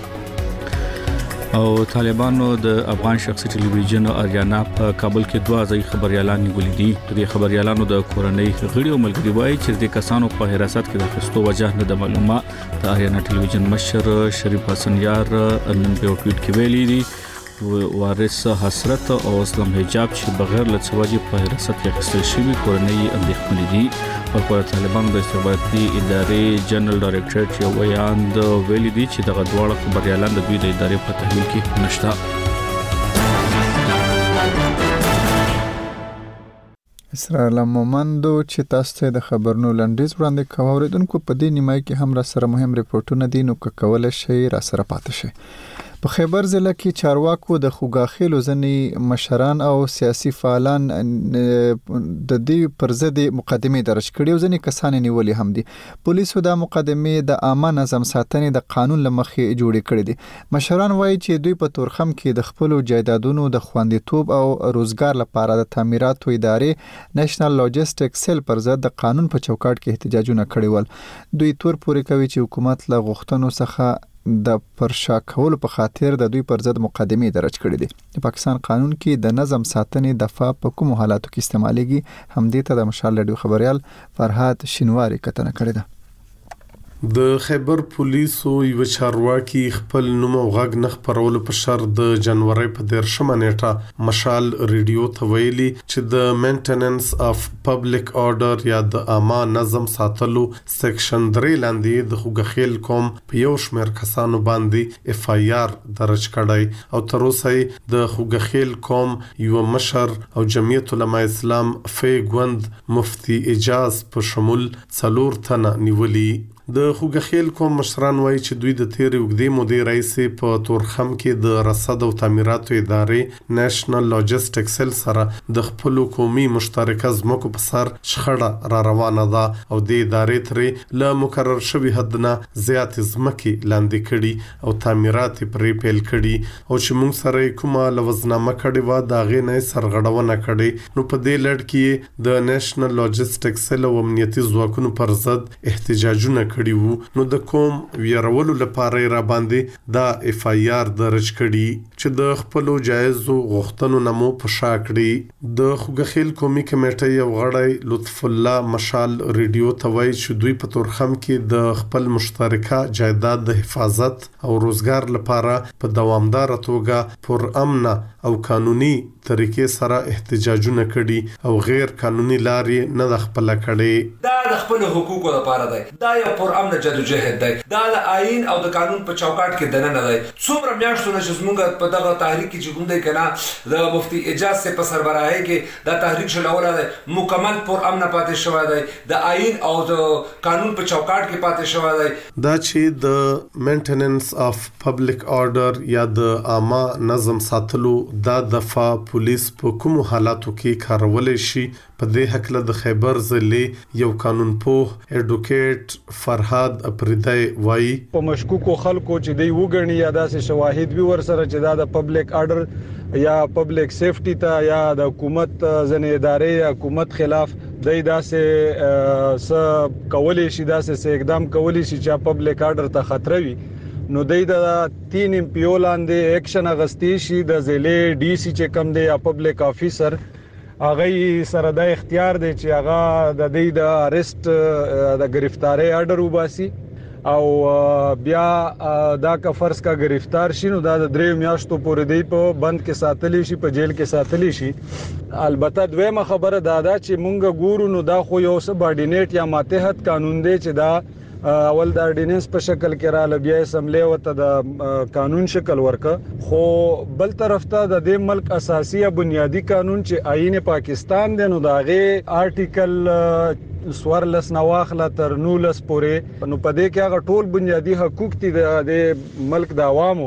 او طالبانو د افغان شخصي ټلویزیون اریانا په کابل کې دوه ځای خبريالان نیولې دي. د خبريالانو د کورنۍ غړي او ملګري وایي چې د کسانو په حراست کې د خستو وجه نه د معلومه. د اریانا ټلویزیون مشر شریف حسن یار نن په ټویټ کې ویلي دي وارث حسرت او اسلام حجاب چې بغیر له سواجی په حراست کې خستل شوی کورنۍ اندېښمنې دي. او په طالبانو د استخباراتي ادارې جنرال ډایریکټر یو بیان د ویلي دي چې دغه دواړه خبريالان د دوی د ادارې په تحویل کې نشته. اسرائیل مومندو چې تاسو ته د خبرونو لنډیز وړاندې کوو. اوریدونکو په دې نیمه کې هم را سره مهم ریپورتونه دي نو کول شي را سره پاتې شي. په خیبر ضلع کې چارواکو د خوګاخیلو ځنی مشران او سیاسي فعالان د دې پر ضد مقدمه درج کړي او ځنی کسان نیولې هم دي. پولیسو د مقدمه د عامه نظم ساتنې د قانون لمخې جوړې کړې دي. مشران وایي چې دوی په تورخم کې د خپل جایدادونو د خوندیتوب او روزګار لپاره د تعمیراتو ادارې نېشنل لاجستیک سیل پر ضد د قانون په چوکاټ کې احتجاجونه کړي ول. دوی تور پورې کوي چې حکومت له غوښتنو څخه د پرشا کول په خاطر د دوی پر ضد مقدمه درج کړې دي. د پاکستان قانون کې د نظم ساتنې دفعه په کوم حالاتو کې استعمالېږي هم دې ته د مشال رادیو خبريال فرهاد شینواری کتنه کړې ده. د خیبر پولیسو یو چارواکي خپل نوم او غږ نه خبرولو په شر د جنوري په دیرشمه نیټه مشال ریډیو ته ویلي چې د مینټیننس اف پبلک آرډر یا د عامه نظم ساتلو سیکشن درې لاندې د خوګخیل قوم په یو شمېر کسانو باندې اف آی آر درج کړی او تر اوسه د خوګخیل قوم یو مشر او جمعیت علماء اسلام فی ګوند مفتی اجاز په شمول څلور تنه نیولي. د خوګخیل قوم مشران وایي چې دوی د تیر وګړي مودې رئیس په تورخم کې د رصد او تعمیراتو ادارې نېشنل لاجستیک سیل سره د خپل قومي مشترکه ځمکو په سر شخړه را روانه ده او د ادارې ترې له مقرر شوی حد نه زیات ځمکې لاندې کړي او تعمیرات پرې پیل کړي او چې موږ سره کومه لوزنامه کړې و دا غي نه سرغړونه کړي. نو په دې لړ کې د نېشنل لاجستیک سیل او امنیتي ځواکونو پر ضد احتجاجونه کړي وو نو د کوم ویرولو لپاره را باندې دا اف آی آر درج کړي چې د خپل جایزو غوښتنو نمو په شا کړي د خوګخیل قومي کمیټې یو غړی لطف الله مشال ریډیو ته وایي چې دوی په تورخم کې د خپل مشترکه جایداد د حفاظت او روزګار لپاره په دوامدار توګه پر امن او قانوني طریقې سره احتجاجونه کړي او غیر قانوني لارې نه د خپل کړي دا د خپل حقوقو لپاره دی دا یو پر امن جدوجہد دی دا د آئین او د قانون په چوکاټ کې دنه نه دی څومره میاشتونه چې موږ په دغه تحریک کې چې کوم دی کنه د مفتی اجازه سے په سربراهي کې دا تحریک شلوله دی مکمل پر امن پاتې شوی دی د آئین او د قانون په چوکاټ کې پاتې شوی دی دا چې د مینټیننس اف پبلک آرډر یا د عامه نظم ساتلو دا دفعه پولیس په کوم حالاتو کې کارول شي په دې حق له د خیبر ضلع یو قانون پوه اډوکیټ فرهاد اپریدای وایي په مشکوکو خلکو چې دی وګڼي یا داسې شواهد وي ورسره چې دا د پبلک آرډر یا پبلک سیفټی ته یا د حکومت ځنې ادارې یا حکومت خلاف دای داسې س کولې شي داسې اقدام کولې شي چې پبلک آرډر ته خطر وي نو دای د تین ام پی او لاندې اکشن اغستی شي د ضلع ډي سي چې کم دی یا پبلک افیسر هغه سره د اختیار دی چې هغه د دې د اریسټ د گرفتاری آرډر وباسي او بیا دا که فرض کا گرفتار شي نو دا د درې میاشتو پورې دی په بند کې ساتلی شي په جیل کې ساتلی شي البته دویمه خبره دا ده چې مونږ ګورو نو دا خو یو سبارډینیټ یا ماتحت قانون دی چې دا اول د اورډیننس په شکل کې را لبیا اسمبلی وته د قانون شکل ورکه خو بل طرف ته د دې ملک اساسي یا بنیادی قانون چې آئین پاکستان دی نو دا غي آرټیکل سوارلس نواخله تر نولس پورې نو په دې کې هغه ټول بنیادی حقوق دي د ملک د عوامو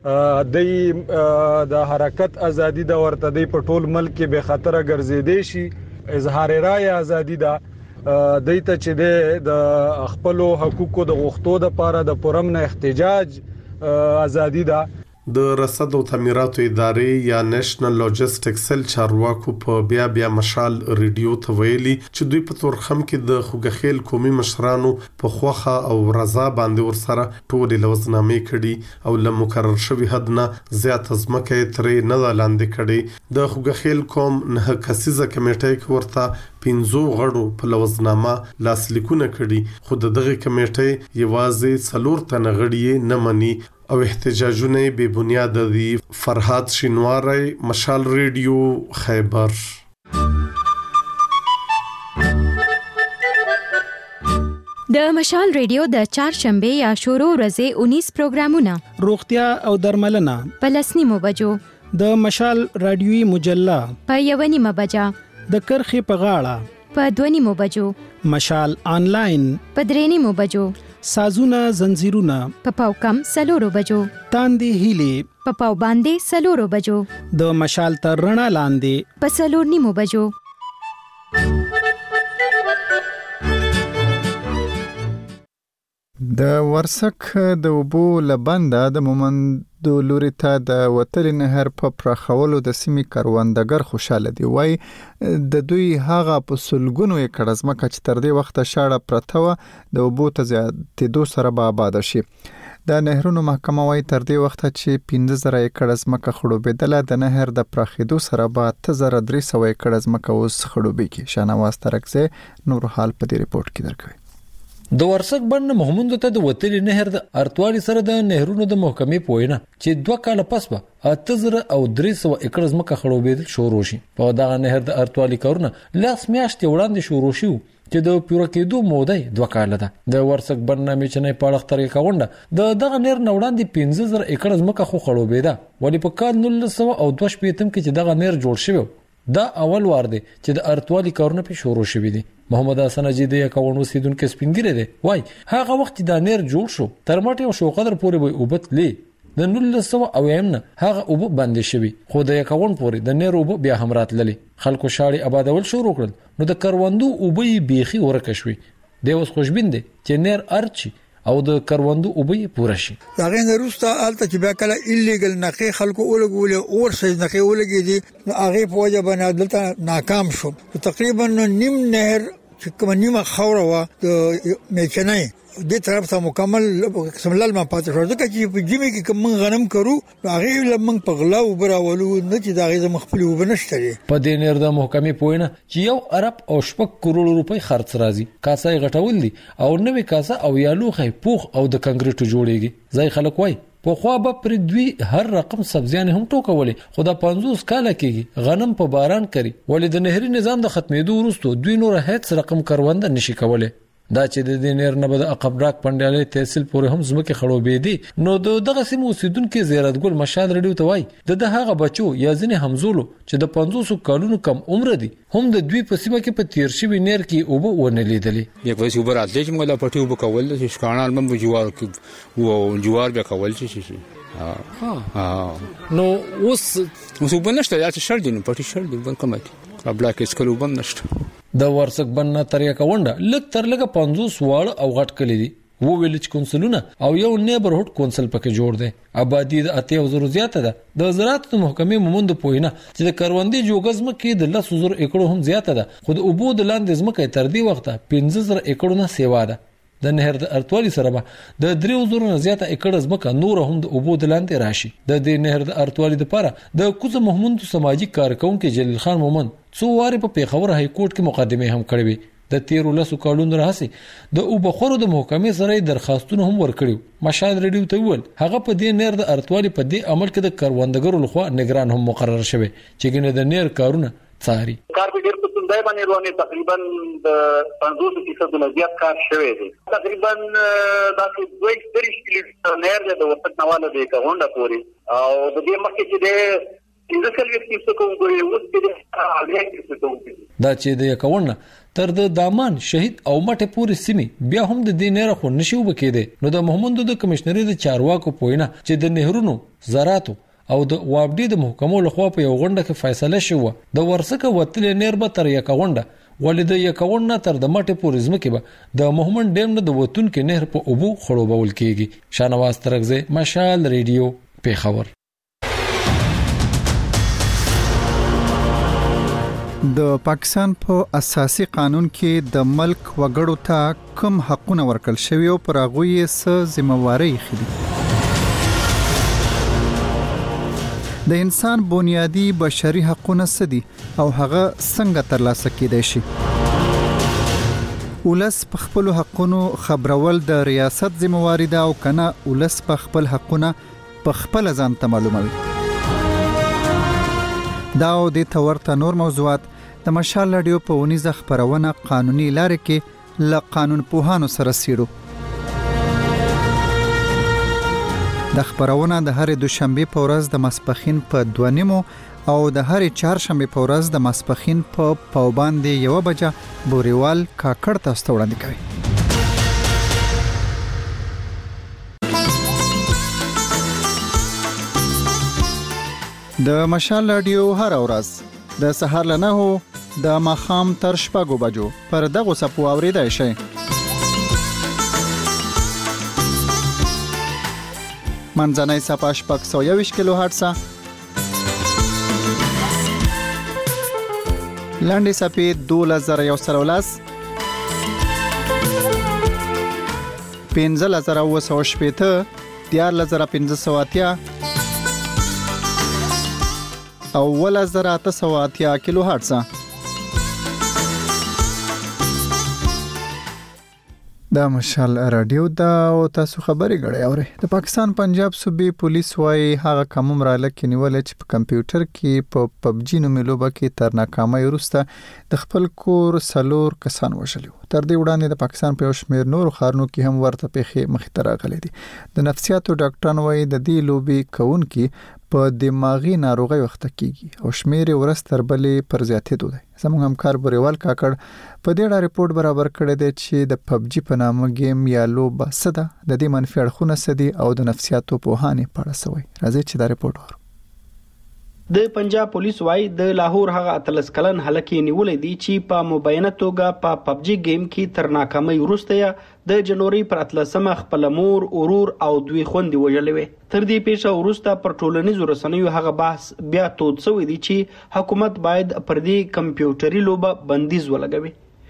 د د حرکت ازادي د ورته دی په ټول ملک کې به خطر ګرځیدي شي اظهار رائے ازادي دا دایته چې د خپل حقوقو د غوښتو لپاره د پرمن احتجاج ازادي ده د رصد او تعمیراتو ادارې یا نېشنل لاجستیک سیل چارواکو په بیا بیا مشال ریډیو ته ویلي چې دوی په تورخم کې د خوګخیل قومي مشرانو په خوخه او رضا باندې ورسره ټول لوزنامې کړي او له مقرر شوی حد نه زیات ازمکه ترې نه لاندې کړي د خوګخیل قوم نه کسیزه کمیټه کې ورته پینزو غړو په لوزنامه لاسلیکونه کړي خو دغه کمیټه یوازې څلور تنه غړي نه مني او احتجاجونه به بنیاد دي فرهاد شینواری مشال ریډیو خیبر د مشال ریډیو د چهارشنبه یا شورو ورځې انیس پروګرامونه روغتیا او درملنه په لسنیمو بجو د مشال رادیوي مجله په یو نیمه بجا د کرخې په غاړه په دوه نیمو بجو مشال آنلاین په درې نیمو بجو سازونه زنجیرونه په پاو کم سلورو بجو تاندې هیلې په پاو باندې سلورو بجو د مشال تر رڼا لاندې په سلور نیمو بجو د ورسک د وبو لبنده د مومند لوري ته د وتل نهر په پرخولو د سیمې کروندګر خوشاله دی وای د دوی هغه په سلګونو ایکړ ځمکه چې تر دې وخت شاړه پرته و د وبو ته زیاتېدو سره به آباد شي د نهرونو محکمه وای تر دې وخت چې پنځه زره ایکړ ځمکه خړوبېدله د نهر د پراخېدو سره به اته زره درې سوه ایکړ ځمکه اوس خړوبېږي شاهنواز ترکزی نور حال په دې ریپورت کې درکوي د ورسک بند مهموند ته د وتلی نهر د ارتوالي سره د نهرونو د محکمې پوینه چې دوه کال پس به اته زره او درې سوه ایکړ ځمکه خړوبېدل شروع شي په دغه نهر د ارتوالي کارونه لاس میاشتې وړاندې شروع شي چې د پوره کېدو موده دوه کال ده د ورسک بند نامې چنې پاړخ طریقه غونډه د دغه نهر نوړاندې پنځه زره ایکړ ځمکه خو خړوبېده ولی په کال نولس سوه او دوه شپېتم کې چې دغه نهر جوړ شوی دا اول وار دی چې د ارتوالي کارونه په شروع شوي دي محمد حسن اجیدی یکاون وسیدونکو سپینګری دی وای هغه وخت دا نیر جوړ شو تر مټ یو شو قدر پورې وي وبت لې د نولس سوه او یمنه هغه وب باندې شوی خو د یکاون پورې د نیر وب بیا هم راتللی خلکو شاړي آبادول شروع کړل نو د کروندو وبې بیخي ورکه شوی دی اوس خوشبین دی چې نیر ارچی او د کروندو وبې پوره شي دا غین روستا الته چې بیا کله ایلیګل نقې خلکو اولګول اور سې نقې ولګې دي هغه په وجه باندې دلته ناکام شو تقریبا نیم نهر چې کوم نیمه خوره وا د میچنای د طرف ته مکمل سملل ما پاتې شو ځکه چې په جیمه کې کوم غنم کرو هغه لمن په غلا وبراولو نه چې دا غي مخفل وبنشته په دې نیر د محکمې پوینه چې یو ارب او شپږ کروڑ روپۍ خرڅ راځي کاسه غټول دي او نوې کاسه او یالو خې پوخ او د کنکریټو جوړيږي ځای خلک وای په خوا به پر دوی هر رقم سبزیان هم ټوکولې خدا پنځوس کاله کېږي غنم په باران کوي ولې د نهري نظام د ختمېدو وروسته دوی نور هیڅ رقم کروند نشي کولای دا چې د دینر نه بد عقبراک پندالې تحصیل پورې هم زمکه خړوبې دي نو دغه سیمو اوسیدونکو زیارت ګل مشال رډیو ته وای د هغه بچو یا ځنه همزولو چې د پنځوس کالونو کم عمر دي هم د دوی په سیمه کې په تیر شي نیر کې او به ونه لیدلې یک وځي وبر اتلې چې موږ لا پټیو وکول چې شکانال مم جوار کې وو جوار به کول شي شي ها ها نو اوس اوس وبنشته یا چې شړ دي نو پټي شړ دي بل کومه بلاک اسکلو بم نشته د ورسک بنه تریا کونډه لک تر لګه پنځوس واړه او غټ کلی دي وو ویلج کونسلونه او یو نیبرهوډ کونسل پکې جوړ دی آبادی د اته وزرو زیاته ده د زراعت محکمې مومند پوینه چې د کروندې جوګزم کې د لس وزرو ایکړو هم زیاته ده خو د اوبو د لاندې زمکه تر دې وخته پنځه زره ایکړو نه سیوا ده د نهر د ارتوالي سره به د درې وزرو نه زیاته ایکړ زمکه نور هم د اوبو د لاندې راشي د دې نهر د ارتوالي لپاره د کوزه محمود سماجی کارکونکو جلیل خان مومن څو واره په پیښور های کورټ کې مقدمه هم کړې وي د تیر لسو کالونو راهسي د او بخورو د محکمې سره درخواستونه هم ورکړي مشاد ریډیو ته ویل هغه په دې نیر د ارتوالي په دې عمل کې د کروندګرو لخوا نگران هم مقرر شوی چې ګنه د نیر کارونه څاري کار به ډېر په څنډه باندې روانه تقریبا د پنځوس فیصد نه زیات کار شوی دی تقریبا دا چې دوی ستري کیلو نیر د وسط نواله دی کاونډه پوری او د دې مخکې چې د دا چې د یکونه تر د دامان شهید او مټه پوری سیمه بیا هم د دینره خو نشو بکیده نو د محمد د کمشنري د چارواکو پوینه چې د نهرونو زراعتو او د وابډي د محکمو لخوا په یو غونډه کې فیصله شوه د ورسکه وتل نیر به تر یکونه ولید یکونه تر د مټه پوری زمکه به د محمد ډیم د وتون کې نهر په اوبو خړوبول کیږي شانواز ترغزه مشال ریډیو پیښور د پاکستان په اساسي قانون کې د ملک وګړو ته کوم حقونه ورکړل شوی او پر هغه یې څه ذمہواری خېدي د انسان بنیادی بشري حقونه سدي او هغه څنګه ترلاسه کېدای شي ولس په خپل حقونو خبرول د ریاست ذمہواری ده او کنه ولس په خپل حقونه په خپل ځان ته معلوموي دا او د تورته نور موضوعات د مشال رادیو په ونیزه خبرونه قانوني لارې کې ل قانون پوهانو سره سیرو د خبرونه د هر دوشنبه په ورځ د ماسپخین په دوه نیمو او د هر چهارشنبه په ورځ د ماسپخین په پاوباندې یو بجه بوريوال کاکړ تاسو ته وړاندې کوي د مشال رادیو هر ورځ د سهار لنه هو د ماخام تر شپږو بجو پر دغه سپو اوریدای شي منځنۍ صفه شپږ سوه یوویشت کیلو هرتز لاندې صفه دوه زره یو سل ولس پنځه زره اوه سوه شپېته دیارلس زره پنځه سوه اتیا او ول زره اته سوه اتیا کیلو هرتز دا مشال رادیو دا او تاسو خبري غړی اوري د پاکستان پنجاب صوبې پولیس وايي هغه کوم رااله کې نیول چې په کمپیوټر کې په پبجی نومې لوبه کې تر ناکامۍ وروسته د خپل کور سلور کسان وشلو تر دې وړاندې د پاکستان په شمیر نور خارونو کې هم ورته پیښې مخې ته راغلي دي د نفسیاتو ډاکټران وايي د دې لوبې کوونکې په دماغي ناروغي وخت کېږي او شمیر ورستر بلې پر زیاتېدو دی زموږ همکار بوريوال کاکړ په دې ډول رپورت برابر کړی دی چې د پبجی په نامه گیم یا لوبه سده د دې منفي اړخونه سدي او د نفسیاتو په هاني پړه سوی راځي چې دا رپورت ورو د پنجاب پولیس وايي د لاهور هغه اتلس کلن هلکې نیولې دي چې په مبینه توګه په پبجی گیم کې تر ناکامۍ وروسته د جنوري پر اتلسمه خپل مور اورور او دوی خوندې وژلې تر دې پیښه وروسته پر ټولنیزو رسنیو هغه بحث بیا تود شوی دی چې حکومت باید پر دې کمپیوټري لوبه بندیز ولګوي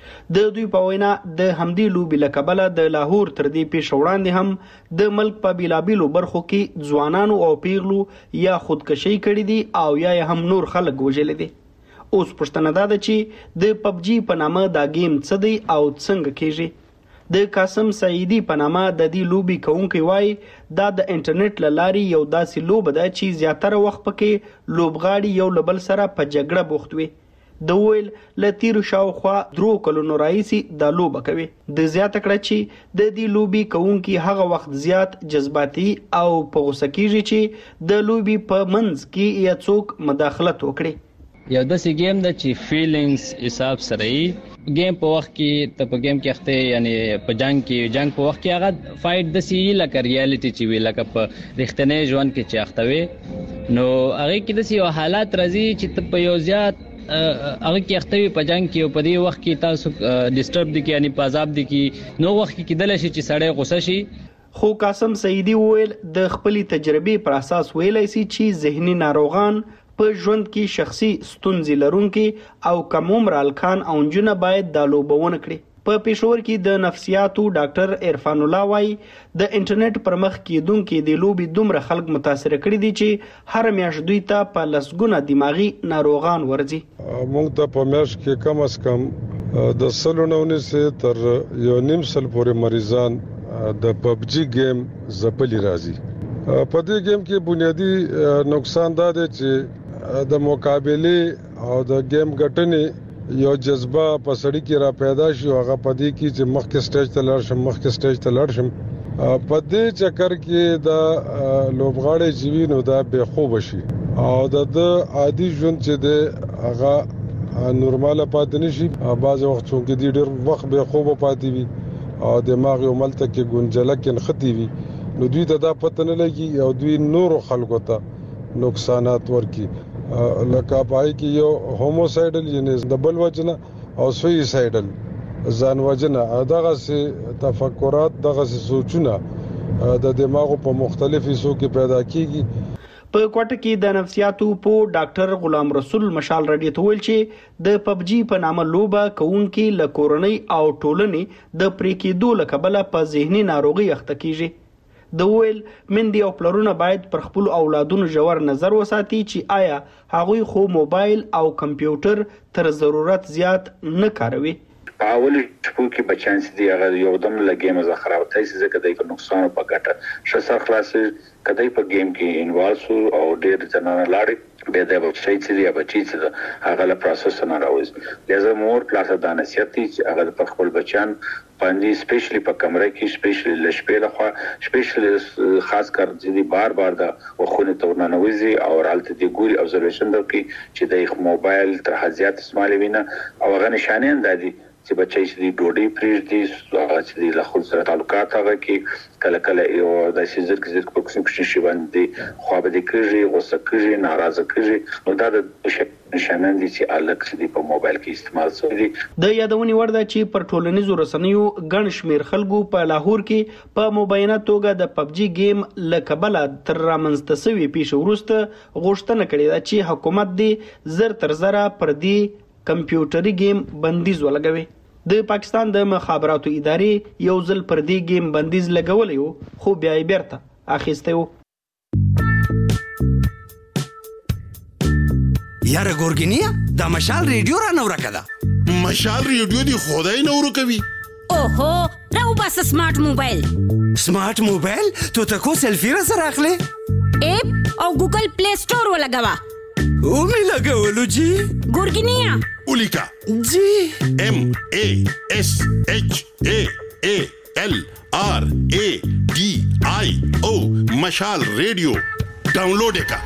د دوی په وینا د همدې لوبې له کبله د لاهور تر دې پیښه وړاندې هم د ملک په بیلابیلو برخو کې ځوانانو او پیغلو یا خودکشي کړې دي او یا هم نور خلک وژلي دي. اوس پوښتنه دا ده چې د پبجي په نامه دا گیم څه دی او څنګه کیږي. د قاسم سعیدی په نامه د دې لوبي کوونکی وایي دا د انټرنیټ له لارې یو داسې لوبه ده چې زیاتره وخت پکې لوبغاړي یو له بل سره په جګړه بوخت وي. د ویل له تیرو شاوخوا درو کلونو راهیسې دا لوبه کوي. د زیاته کړه چې د دې لوبي کوونکي هغه وخت زیات جذباتي او په غوسه کیږي چې د لوبي په منځ کې یا څوک مداخلت وکړي. یو داسې گیم ده چې فیلینګز حساب سره یې گیم په وخت کې ته په گیم کې اخته یعنی په جنگ کې جنگ په وخت کې هغه فایټ داسې لکه ریالټي چې وی لکه په رښتینی ژوند کې چې اخته وي نو هغه کې داسې یو حالات راځي چې ته په یو زیات هغه کې اخته وي په جنگ کې او په دې وخت کې تاسو ډیسټرب دي کې یعنی په عذاب دي کې نو وخت کې کېدل شي چې سړی غوسه شي. خو قاسم سعیدی ویل د خپلې تجربې پر اساس ویلای شي چې ذهني ناروغان په ژوند کې شخصي ستونزې لرونکي او کم عمر الکان او نجونه باید دا لوبه ونه کړي. په پېښور کې د نفسیاتو ډاکټر عرفان الله وایي د انټرنیټ پر مخ کېدونکي د لوبې دومره خلک متاثر کړي دي چې هر میاشت دوی ته په لسګونه دماغي ناروغان ورځي. موږ ته په میاشت کې کم از کم د سلو نه ونیسه تر یو نیم سل پورې مریضان د پبجي گیم زپلی راځي. په دې گیم کې بنیادی نقصان دا دی چې د مقابله او د گیم ګټنې یو جذبه په سړی کې را پیدا شي او هغه په دې کې چې مخکې سټیج ته لاړ شم مخکې سټیج ته لاړ شم په دې چکر کې د لوبغاړي جیوی نو دا به خوب شي او د عادي ژوند چې د هغه نورماله پاتې نشي. بعض وخت چې د ډېر وخت به خوب پاتې وي او دماغ یو ملته کې ګونجله کې نختی وي نو دوی ته دا پته نه لګي او دوی نور خلکو ته نقصانات ورکي لکه پای کې یو هوموسایډل یعنی د بل وجنه او سویسایډل ځان وجنه دغه سي تفکرات دغه سي سوچونه د دماغ په مختلفو حصو کې پیدا کیږي. په کوټه کې د نفسیاتو په ډاکټر غلام رسول مشال رډي ته ویل چې د پبجي په نامه لوبه کوونکي له کورنۍ او ټولنې د پرې کېدو له کبله په ذهني ناروغي اخته کیږي. د ویل مندي او پلرونه باید پر خپل اولادونو ژور نظر وساتي چې آیا هغوی خو موبایل او کمپیوټر تر ضرورت زیات نه کاروي. په اول شپو کې بچان سي هغه یو دم لګي مزه خراب تای سي ځکه دای په نقصان په ګټه شسر خلاص کدی په گیم کې انوالو سو او ډېر ځنانه لاړې به د بچی چې دی بچی چې هغه له پروسس نه راوځي لازم مور پلاس د نصیحت چې هغه په خپل بچان باندې سپیشلی په کمره کې سپیشلی لشپې لخوا سپیشلی خاص کر چې بار بار د وخونه تورنه نوځي او رالته دی ګوري ابزرویشن درکې چې د موبایل تر حزيات استعمال وینه او غو نشانه اندازي چې بچی چې ډوډۍ پریږدي چې د لخل سره تعلقات هغه کې کله کله یو د سیزر کې ځکه په کوم شي باندې خو به د کېږي غوسه کېږي ناراضه کېږي نو دا د نشانه دي چې الک چې په موبایل کې استعمال شوی. د یادونې وړ ده چې پر ټولنیزو رسنیو ګڼ شمیر خلکو په لاهور کې په مبینه توګه د پبجي گیم لکبله تر رامنځته شوی پیښه وروسته غوښتنه کړې ده چې حکومت دې زر تر زره پر دې کمپیوټري گیم بندیز ولګوي. د پاکستان د مخابراتو ادارې یو ځل پر دې گیم بندیز لګولی و خو بیا یې بیرته اخیستی و. یاره ګورګینیا دا مشال ریډیو را نو راکده مشال ریډیو دی خدای نو ورکوي. اوهو راو بس سمارټ موبایل سمارټ موبایل تو تکو سلفی را سره اخلي اپ او ګوګل پلی سٹور ولګوا او می لګولو جی ګورګینیا اولیکا جی ام ا اس اچ ا ا ال آر ا ډي آی او مشال ریډیو ډاونلوډ کا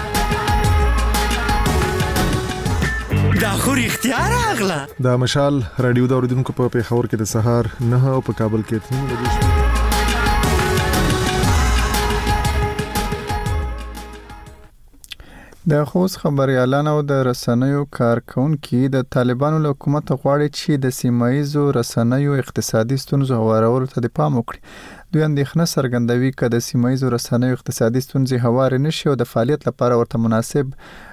دا خو اختیار اغلا دا مشال رادیو دا اوریدونکو په پیښور کې د سهار نه او په کابل کې تنو لګیږي. د خوست خبريالان او د رسنیو کارکونکو د طالبانو له حکومت غواړي چې د سیمایزو رسنیو اقتصادي ستونزو هوارولو ته د پام وکړي. دوی اندېښنه څرګندوي چې د سیمایزو رسنیو اقتصادي ستونزې هوار نشي او د فعالیت لپاره ورته مناسب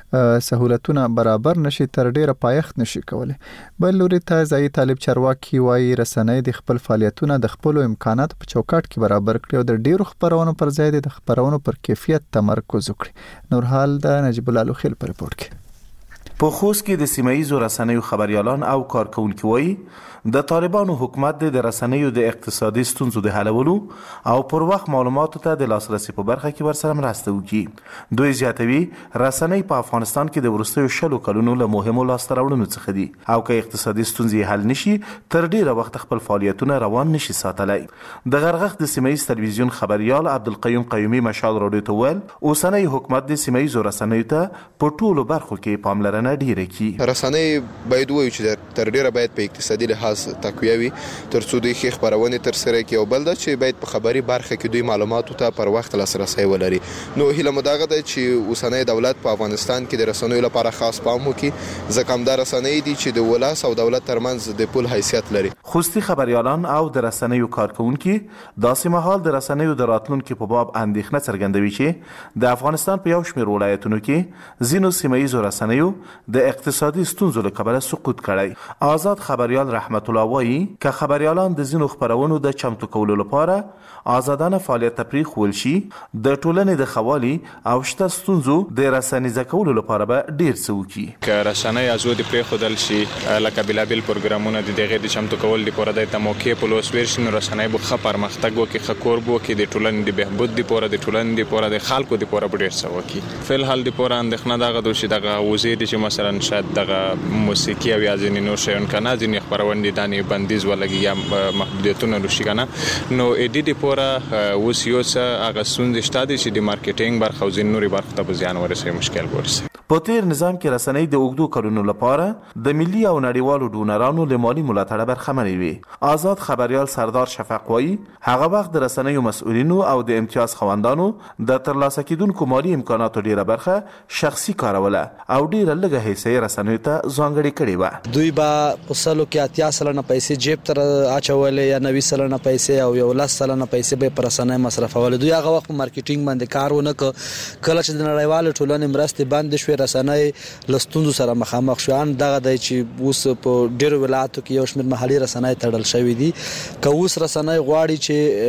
سہولتونه برابر نشي تر ډیره پایښت نشي کولای. بل لوري ته ځای طالب چارواکي وايي رسنۍ د خپل فعالیتونه د خپل امکانات په چوکاټ کې برابر کړي او د ډیرو خبرونو پر ځای د خبرونو پر کیفیت تمرکز وکړي. نور حال د نجیب الله لوخیل پر رپورت کې. په خوست کې د سیمایي رسنیو خبريالان او کارکونکي وایي د طالبانو حکومت د رسنیو د اقتصادي ستونزو د حلولو او پر وخت معلوماتو ته د لاسرسي په برخه کې ورسره مرسته وکړي. دوی زیاتوي رسنۍ په افغانستان کې د وروستیو شلو کلونو له مهمو لاسته راوړنو څخه دي او که اقتصادي ستونزې حل نشي تر ډیره وخت خپل فعالیتونه روان نشي ساتلای. د غرغښ د سیمایي تلویزیون خبريال عبدالقیوم قیومي مشال راډیو ته ویل اوسنۍ حکومت د سیمایي رسنیو ته په ټولو برخو کې پاملرنه ډیره کوي. رسنۍ باید وایي چې تر ډیره باید په اقتصادي لحاظ تقویه وي ترڅو دوی ښه خبرونه تر سره کوي او بل دا چې باید په خبري برخه کې دوی معلوماتو ته پر وخت لاسرسي ولري. نو هیله مداغه ده چې اوسنۍ دولت په افغانستان کې د رسنیو لپاره خاص پام وکړي ځکه هم دا رسنۍ دي چې د ولس او دولت ترمنځ د پول حیثیت لري. خوستي خبريالان او د رسنیو کارکونکي داسې مهال د رسنیو د راتلونکو په باب اندېښنه څرګندوي چې د افغانستان په یو شمېر ولایتونو کې ځینو سیمایي رسنیو د اقتصادي ستونزو له کبله سقوط کړی. آزاد خبريال رحمت الله وایي که خبريالان د ځینو خبرونو د چمتو کولو لپاره آزادانه فعالیت ته پرېښول شي د ټولنې د خوالي او شته ستونزو د رسنیزه کولو لپاره به ډیر څه وکړي. که رسنۍ ازادي پرېښودل شي لکه بېلابېل پروګرامونه د دغې د چمتو کول لپاره د موقع په لوس ورشي نو رسنۍ به ښه پرمختګ وکړي ښه کور به وکړي د ټولنې د بهبود لپاره د ټولنې لپاره د خلکو لپاره به ډیر څه وکړي. فلحال لپاره اندېښنه دغه ده چې دغه وزیر چې مثلا شاید دغه موسیقي او یا ځینې نور شیان کنه ځینې خبرونه دانې بندیز ولګي یا محدودیتونه راشي کنه نو اډیټ لپاره اوس یو څه هغه ستونزې شته چې د مارکیټینګ برخه او ځینې نورې برخو ته به زیان ورسوي مشکل ورسوي. په تیر نظام کې رسنۍ د اوږدو کلونو لپاره د ملي او نړیوالو ډونرانو له مالي ملاتړه برخمنې وي. آزاد خبريال سردار شفق وایي هغه وخت د رسنیو مسؤلینو او د امتیاز خوندانو د ترلاسه کیدونکو مالي امکاناتو ډیره برخه شخصي کاروله او ډیره لږه حصه رسنیو ته ځانګړې کړې و. دوی به په سلو کې اتیا سلنه پیسې جیب تر اچولې یا نوي سلنه پیسې او یو لس سلنه پیسې به پر رسنۍ مصرفول. دوی هغه وخت په مارکیټینګ باندې کار ونه ک کله چې د نړیوالو ټولنې مرستې بند شوې رسنۍ لستوندو سره مخامخ شوان دغه د چې اوس په ډیرو ولایتو کې یو شمېر محلي رسنۍ تړل شوې دي. که اوس رسنۍ غواړي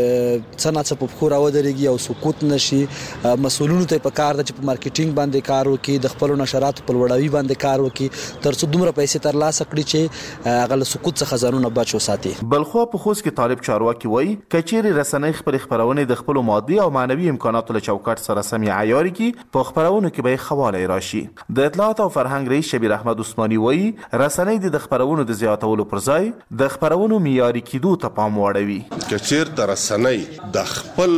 چې څه نه څه په پښو راودرېږي او سقوط نشي مسؤلینو ته په کار ده چې په مارکیټینګ باندې کار وکړي د خپلو نشراتو په لوړاوي باندې کار وکړي تر څو دومره پیسې ترلاسه کړي چې هغه له سقوط څخه ځانونه بچ وساتي. بلخو په خوست کې طالب چارواکي وایي که چیرې رسنۍ خپل خبرونه د خپلو مادي او معنوي امکاناتو له چوکاټ سره سمې عیار کړي په خبرونو کې به خواله راشي. د اطلاعات او فرهنګ رئیس شبیر احمد عثماني وایي رسنۍ د خبرونو د زیاتولو پر ځای د خبرونو معیاري کېدو ته پام واړوي. که چیرته رسنۍ د خپل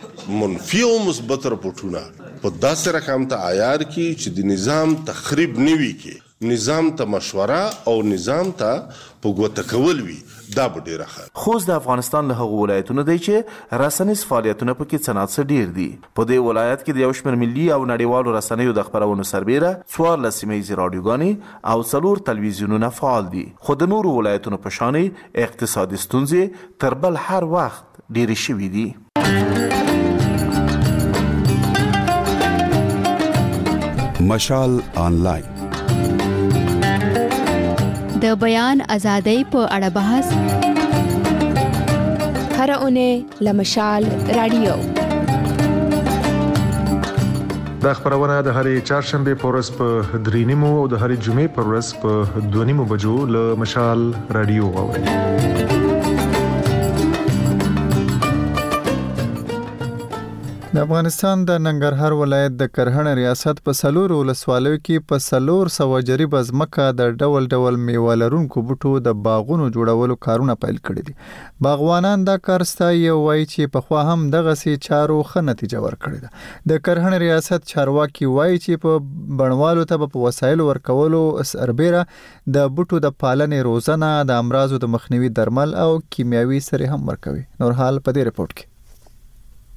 منفي او مثبت رپورټونه په داسې رقم ته عیار کړي چې د نظام تخریب نه وي کې نظام ته مشوره او نظام ته په ګوته کول وي دا به ډیره ښه. خوست د افغانستان له هغو ولایتونو دی چې رسنیز فعالیتونه پکې څه نه څه ډیر دي. په دې ولایت کې د یو شمېر ملي او نړیوالو رسنیو د خپرونو سربیره څوارلس سیمهییزې راډیوګانې او څلور تلویزیونونه فعال دي خو د نورو ولایتونو په شانې اقتصادي ستونزې تر بل هر وخت ډیرې شوي دي. مشال آنلاین د بیان ازادۍ په اړه بحث هر اونۍ لمشال رادیو. دا خبرونه د هرې چهارشنبه په ورځ په درې نیمو او د هرې جمعې په ورځ په دوه نیمو بجو له مشال رادیو واورئ. د افغانستان د ننګرهار ولایت د کرهڼ ریاست په سلور ولسوالیو کې په سلور سو جریب ځمکه د ډول ډول میوه لرونکو بوټو د باغونو جوړولو کارونه پیل کړي دي. باغوانان دا کار ستایي او وایي چې پخوا هم دغسې چارو ښه نتیجه ورکړې ده. د کرهڼ ریاست چارواکي وایي چې په بڼوالو ته په وسایل ورکولو سربیره د بوټو د پالنې روزنه د امراضو د مخنیوي درمل او کیمیاوي سرې هم ورکوي. نور حال په دې رپورت کې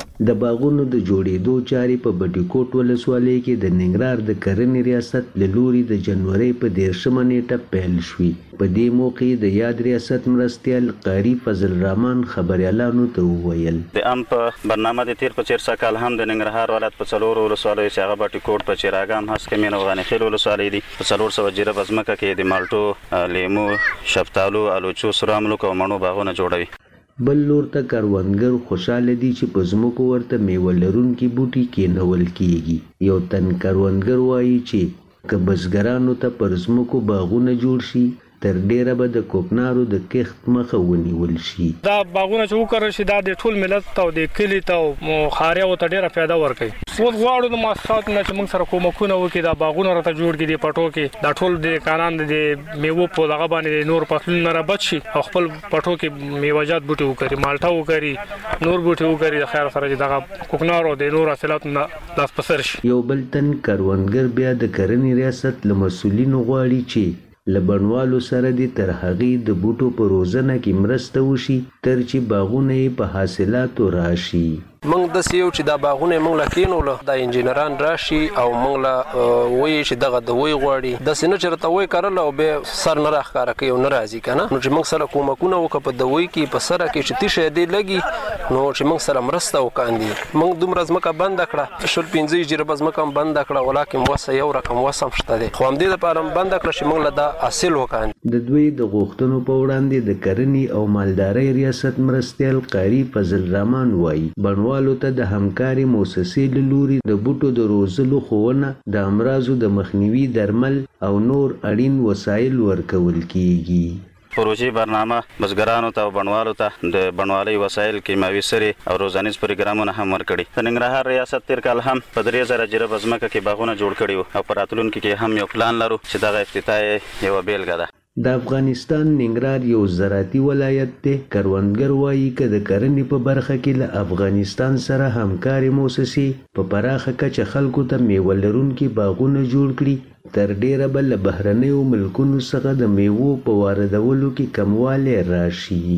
د باغونو د جوړېدو چارې په بټي کوټ ولسوالۍ کې د ننګرهار د کرنې ریاست له لوري د جنوري په دیرشمه نیټه پیل شوي. په دې موقع د یاد ریاست مرستیال قاری فضل الرحمن خبريالانو ته وویل د ام په برنامه د تیر په چیر سکهال هم د ننګرهار ولایت په څلور ولسوالۍ چې هغه بټي کوټ په چیراګام هڅ کې مینه غنی خیل ولسوالۍ دي په څلور سو جریب ازمکه کې د مالټو لیمو شفتالو الوچو سراملو او مڼو باغونه جوړوي. بل لور ته کروندګر خوشاله دي چې په ځمکو ورته میوه لرونکي بوټي کېنول کېږي. یو تن کروندګر وایي چې که بزګرانو ته پر ځمکو باغونه جوړ شي تر ډیره به د کوکنارو د کښت مخه ونیول شي. دا باغونه چې وکړل شي دا د ټول ملت ته او د کلي ته او خاریو ته ډیره پیدا ورکوي. اوس غواړو د مؤسسات نه چې موږ سره کومکونه وکړي دا باغونه راته جوړ کړي د پټو کې دا ټول د کانان د میوه په دغه باندې نور فصلونه نه بچ شي او خپل پټو کې میوهجات بوټي وکړي مالټا وکړي نور بوټي وکړي د خیر سره چې دغه کوکنارو د نور حاصلاتو نه لاس پسر شي. یو بل تن کروندګر بیا د کرنې ریاست له مسؤلینو غواړي چې لبنوالو سره دي تر هغې د بوټو په روزنه کې مرسته وشي تر چې باغونه یې په حاصلاتو راشي. موږ د سیو چې دا باغونه موږ لا کینول د انجینران راشي او موږ لا وایي چې دغه د وی غواړي د سینه چرته وای کارل او به سر نه راخاره کوي او ناراضي کنه نو چې موږ سره کومکونه وکړو په دوی کې په سره کې چې تیشه دی لګي نو چې موږ سره مرسته وکاندي موږ دومره ځمکه بند کړه شل پنځه جریب ځمکه بند کړه ولکه وسه یو رقم وسم شته دي خو هم دې لپاره بند کړه چې موږ له دا حاصل وکاندي. د دوی د غوښتنو په وړاندې د کرنې او مالدارۍ ریاست مرستیال قاری فضل الرحمن وایي بڼوالو ته د همکاري مؤسسې له لوري د بوټو د روزلو ښوونه د امراضو د مخنیوي درمل او نور اړین وسایل ورکول کیږي. پروژې برنامه بزګرانو ته او بڼوالو ته د بڼوالۍ وسایل کیمیاوي سرې او روزانیز پروګرامونه هم ورکړي. د ننګرهار ریاست تیر کال هم په درې زره جریب ځمکه کې باغونه جوړ کړي وو او په راتلونکي کې هم یو پلان لرو چې دغه افتتاح یوه بیلګه ده. د افغانستان ننګرهار یو زراعتي ولایت دی. کروندګر وایي که د کرنې په برخه کې له افغانستان سره همکاري مؤسسې په پراخه کچه خلکو ته میوه لرونکي باغونه جوړ کړي تر ډیره به له بهرنیو ملکونو څخه د میوو په واردولو کې کموالی راشي.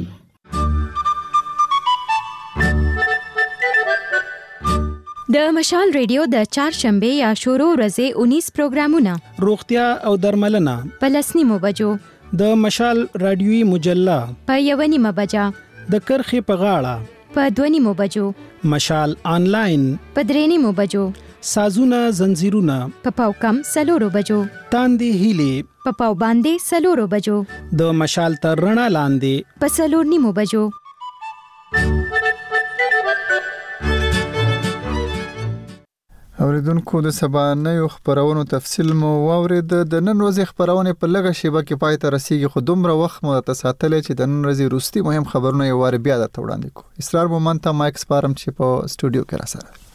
د مشال ریډیو د چهارشنبه یا شورو ورځې اونیس پروګرامونه روغتیا او درملنه په لس نیمو بجو د مشال رادیوي مجله په یو نیمه بجه د کرخې په غاړه په دوه نیمو بجو مشال آنلاین په درې نیمو بجو سازونه زنجیرونه په پاو کم سلورو بجو تاندې هیلې په پاو باندې سلورو بجو د مشال تر رڼا لاندې په سلور نیمو بجو. اوریدونکو د سبانیو خبرونو تفصیل مو واورید. د نن ورځې خبرونه په لږه شیبه کې پای ته رسیدي خو دومره وخت مو ته ساتلې چې د نن ورځې روستي مهم خبرونه یو وار بیا درته وړاندې کوو. اسرار مومن ته مایک سپارم چې په سټوډیو کې را سره.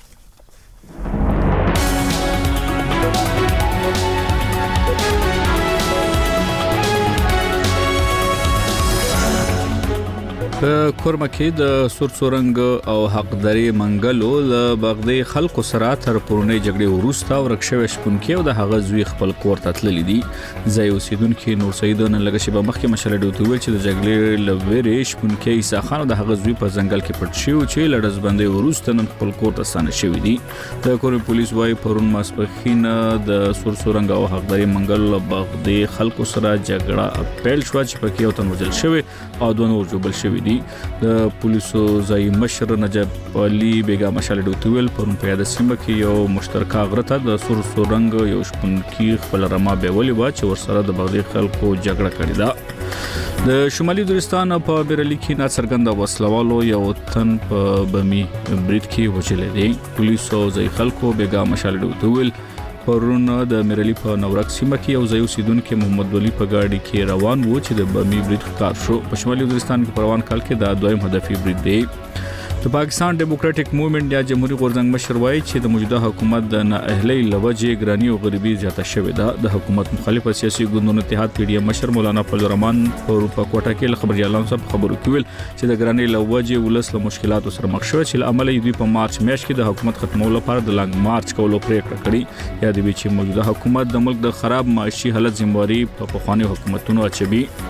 په کورما کې د سور سورنګ او حقداري منګلو له بغدادي خلکو سره تر پرونی جګړې وروسته ورکشوي شپونکي او د هغه زوی خپل کور ته تللی دي. ځای اوسیدونکو نور سیدون لږ شی په مخکې مشله دوی ویل چې د جګړې لويري شپونکي عیسی خان او د هغه زوی په ځنګل کې پټ شو چې لړز بندي وروسته نن خپل کور ته ستانه شوی دي. د کور پولیس وايي پرون ماسپخین د سور سورنګ او حقداري منګلو له بغدادي خلکو سره جګړه پیل شو چې پکې یو تن وژل شوی او دوه نور جوړل شوی دي. د پولیسو ځای مشر نجیب علي بیگا مشال ډوتویل پرون په یاد سیمه کې یو مشترکه غرته د سور سورنګ یو شپونکي خپل رما بیولي وا چې ورسره د بغدادي خلکو جګړه کړې ده. د شمالي دوستان په بیرلی کې ناڅرګند وسلوالو یو تن په بمی برید کې وژل دي. پولیسو ځای خلکو بیگا مشال ډوتویل پرون د میرلی په نورک سیمه کې یو ځای اوسیدونکو محمد ولی په گاډي کې روان وو چې د بمی برید ښکار شو. په شمالي وزیرستان کې پروان کال کې د دویم هدفي برید دی. د پاکستان ډیموکراټک موومېنټ یا جمهوریت غورځنګ مشر وایي چې د موجوده حکومت د نااهلۍ لوجې ګرانی او غریبي زیاته شوې ده. د حکومت مخالف سیاسي ګوندونو اتحاد پی ډی ایم مشر مولانا فضل الرحمن په کوټه کې خبريالانو سره خبرو کوي چې د ګرانی لوجې ولس له مشکلاتو سره مخ شوی چې عمل یې دوی په مارچ میاشت کې د حکومت ختمولو لپاره د لانګ مارچ کولو پریکړه کړې. یا د چې موجوده حکومت د ملک د خراب معاشي حالت ذمہواری په پخواني حکومتونو اچوي.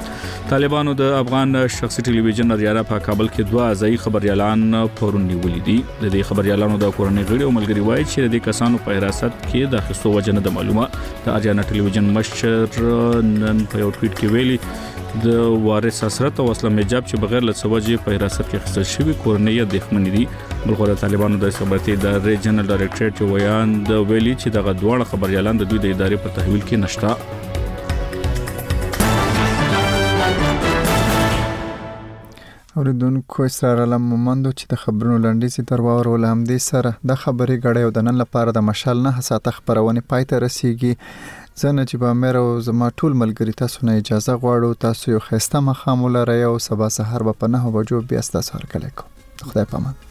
طالبانو د افغان شخصي ټلویزیون اریانا په کابل کې دوه ځای خبريالان پرون نیولې دي. د دې خبريالانو د کورنۍ غړي او ملګري وایي چې د کسانو په حراست کې د خصو وجنه د معلومه د اریانا ټلویزیون مشر نن په یو ټویټ کې ویلي د وارث حسرت او اسلام حجاب چې بغیر له سوجي په حراست کې خصل شوی کورنۍ د ښمنې دي. بلخو د طالبانو د خبرتي د ریجنل ډایریکټریټ ویان د ویلي چې دغه دوه خبريالان د دوی د ادارې په تحویل کې نشته. اوریدونکو اسرار علم مومندو چې د خبرونو لنډیزي تر واور ول هم دي سره د خبري غړې او د نن لپاره د مشال نه ساعت خبرونه پاتې رسیږي. زه نجيب امیر او زما ټول ملګری تاسو نه اجازه غواړو. تاسو یو خسته مخامل لرئ او سبا سحر به په نه بجو بیا ستاسو هر کله کو. خدای پامان.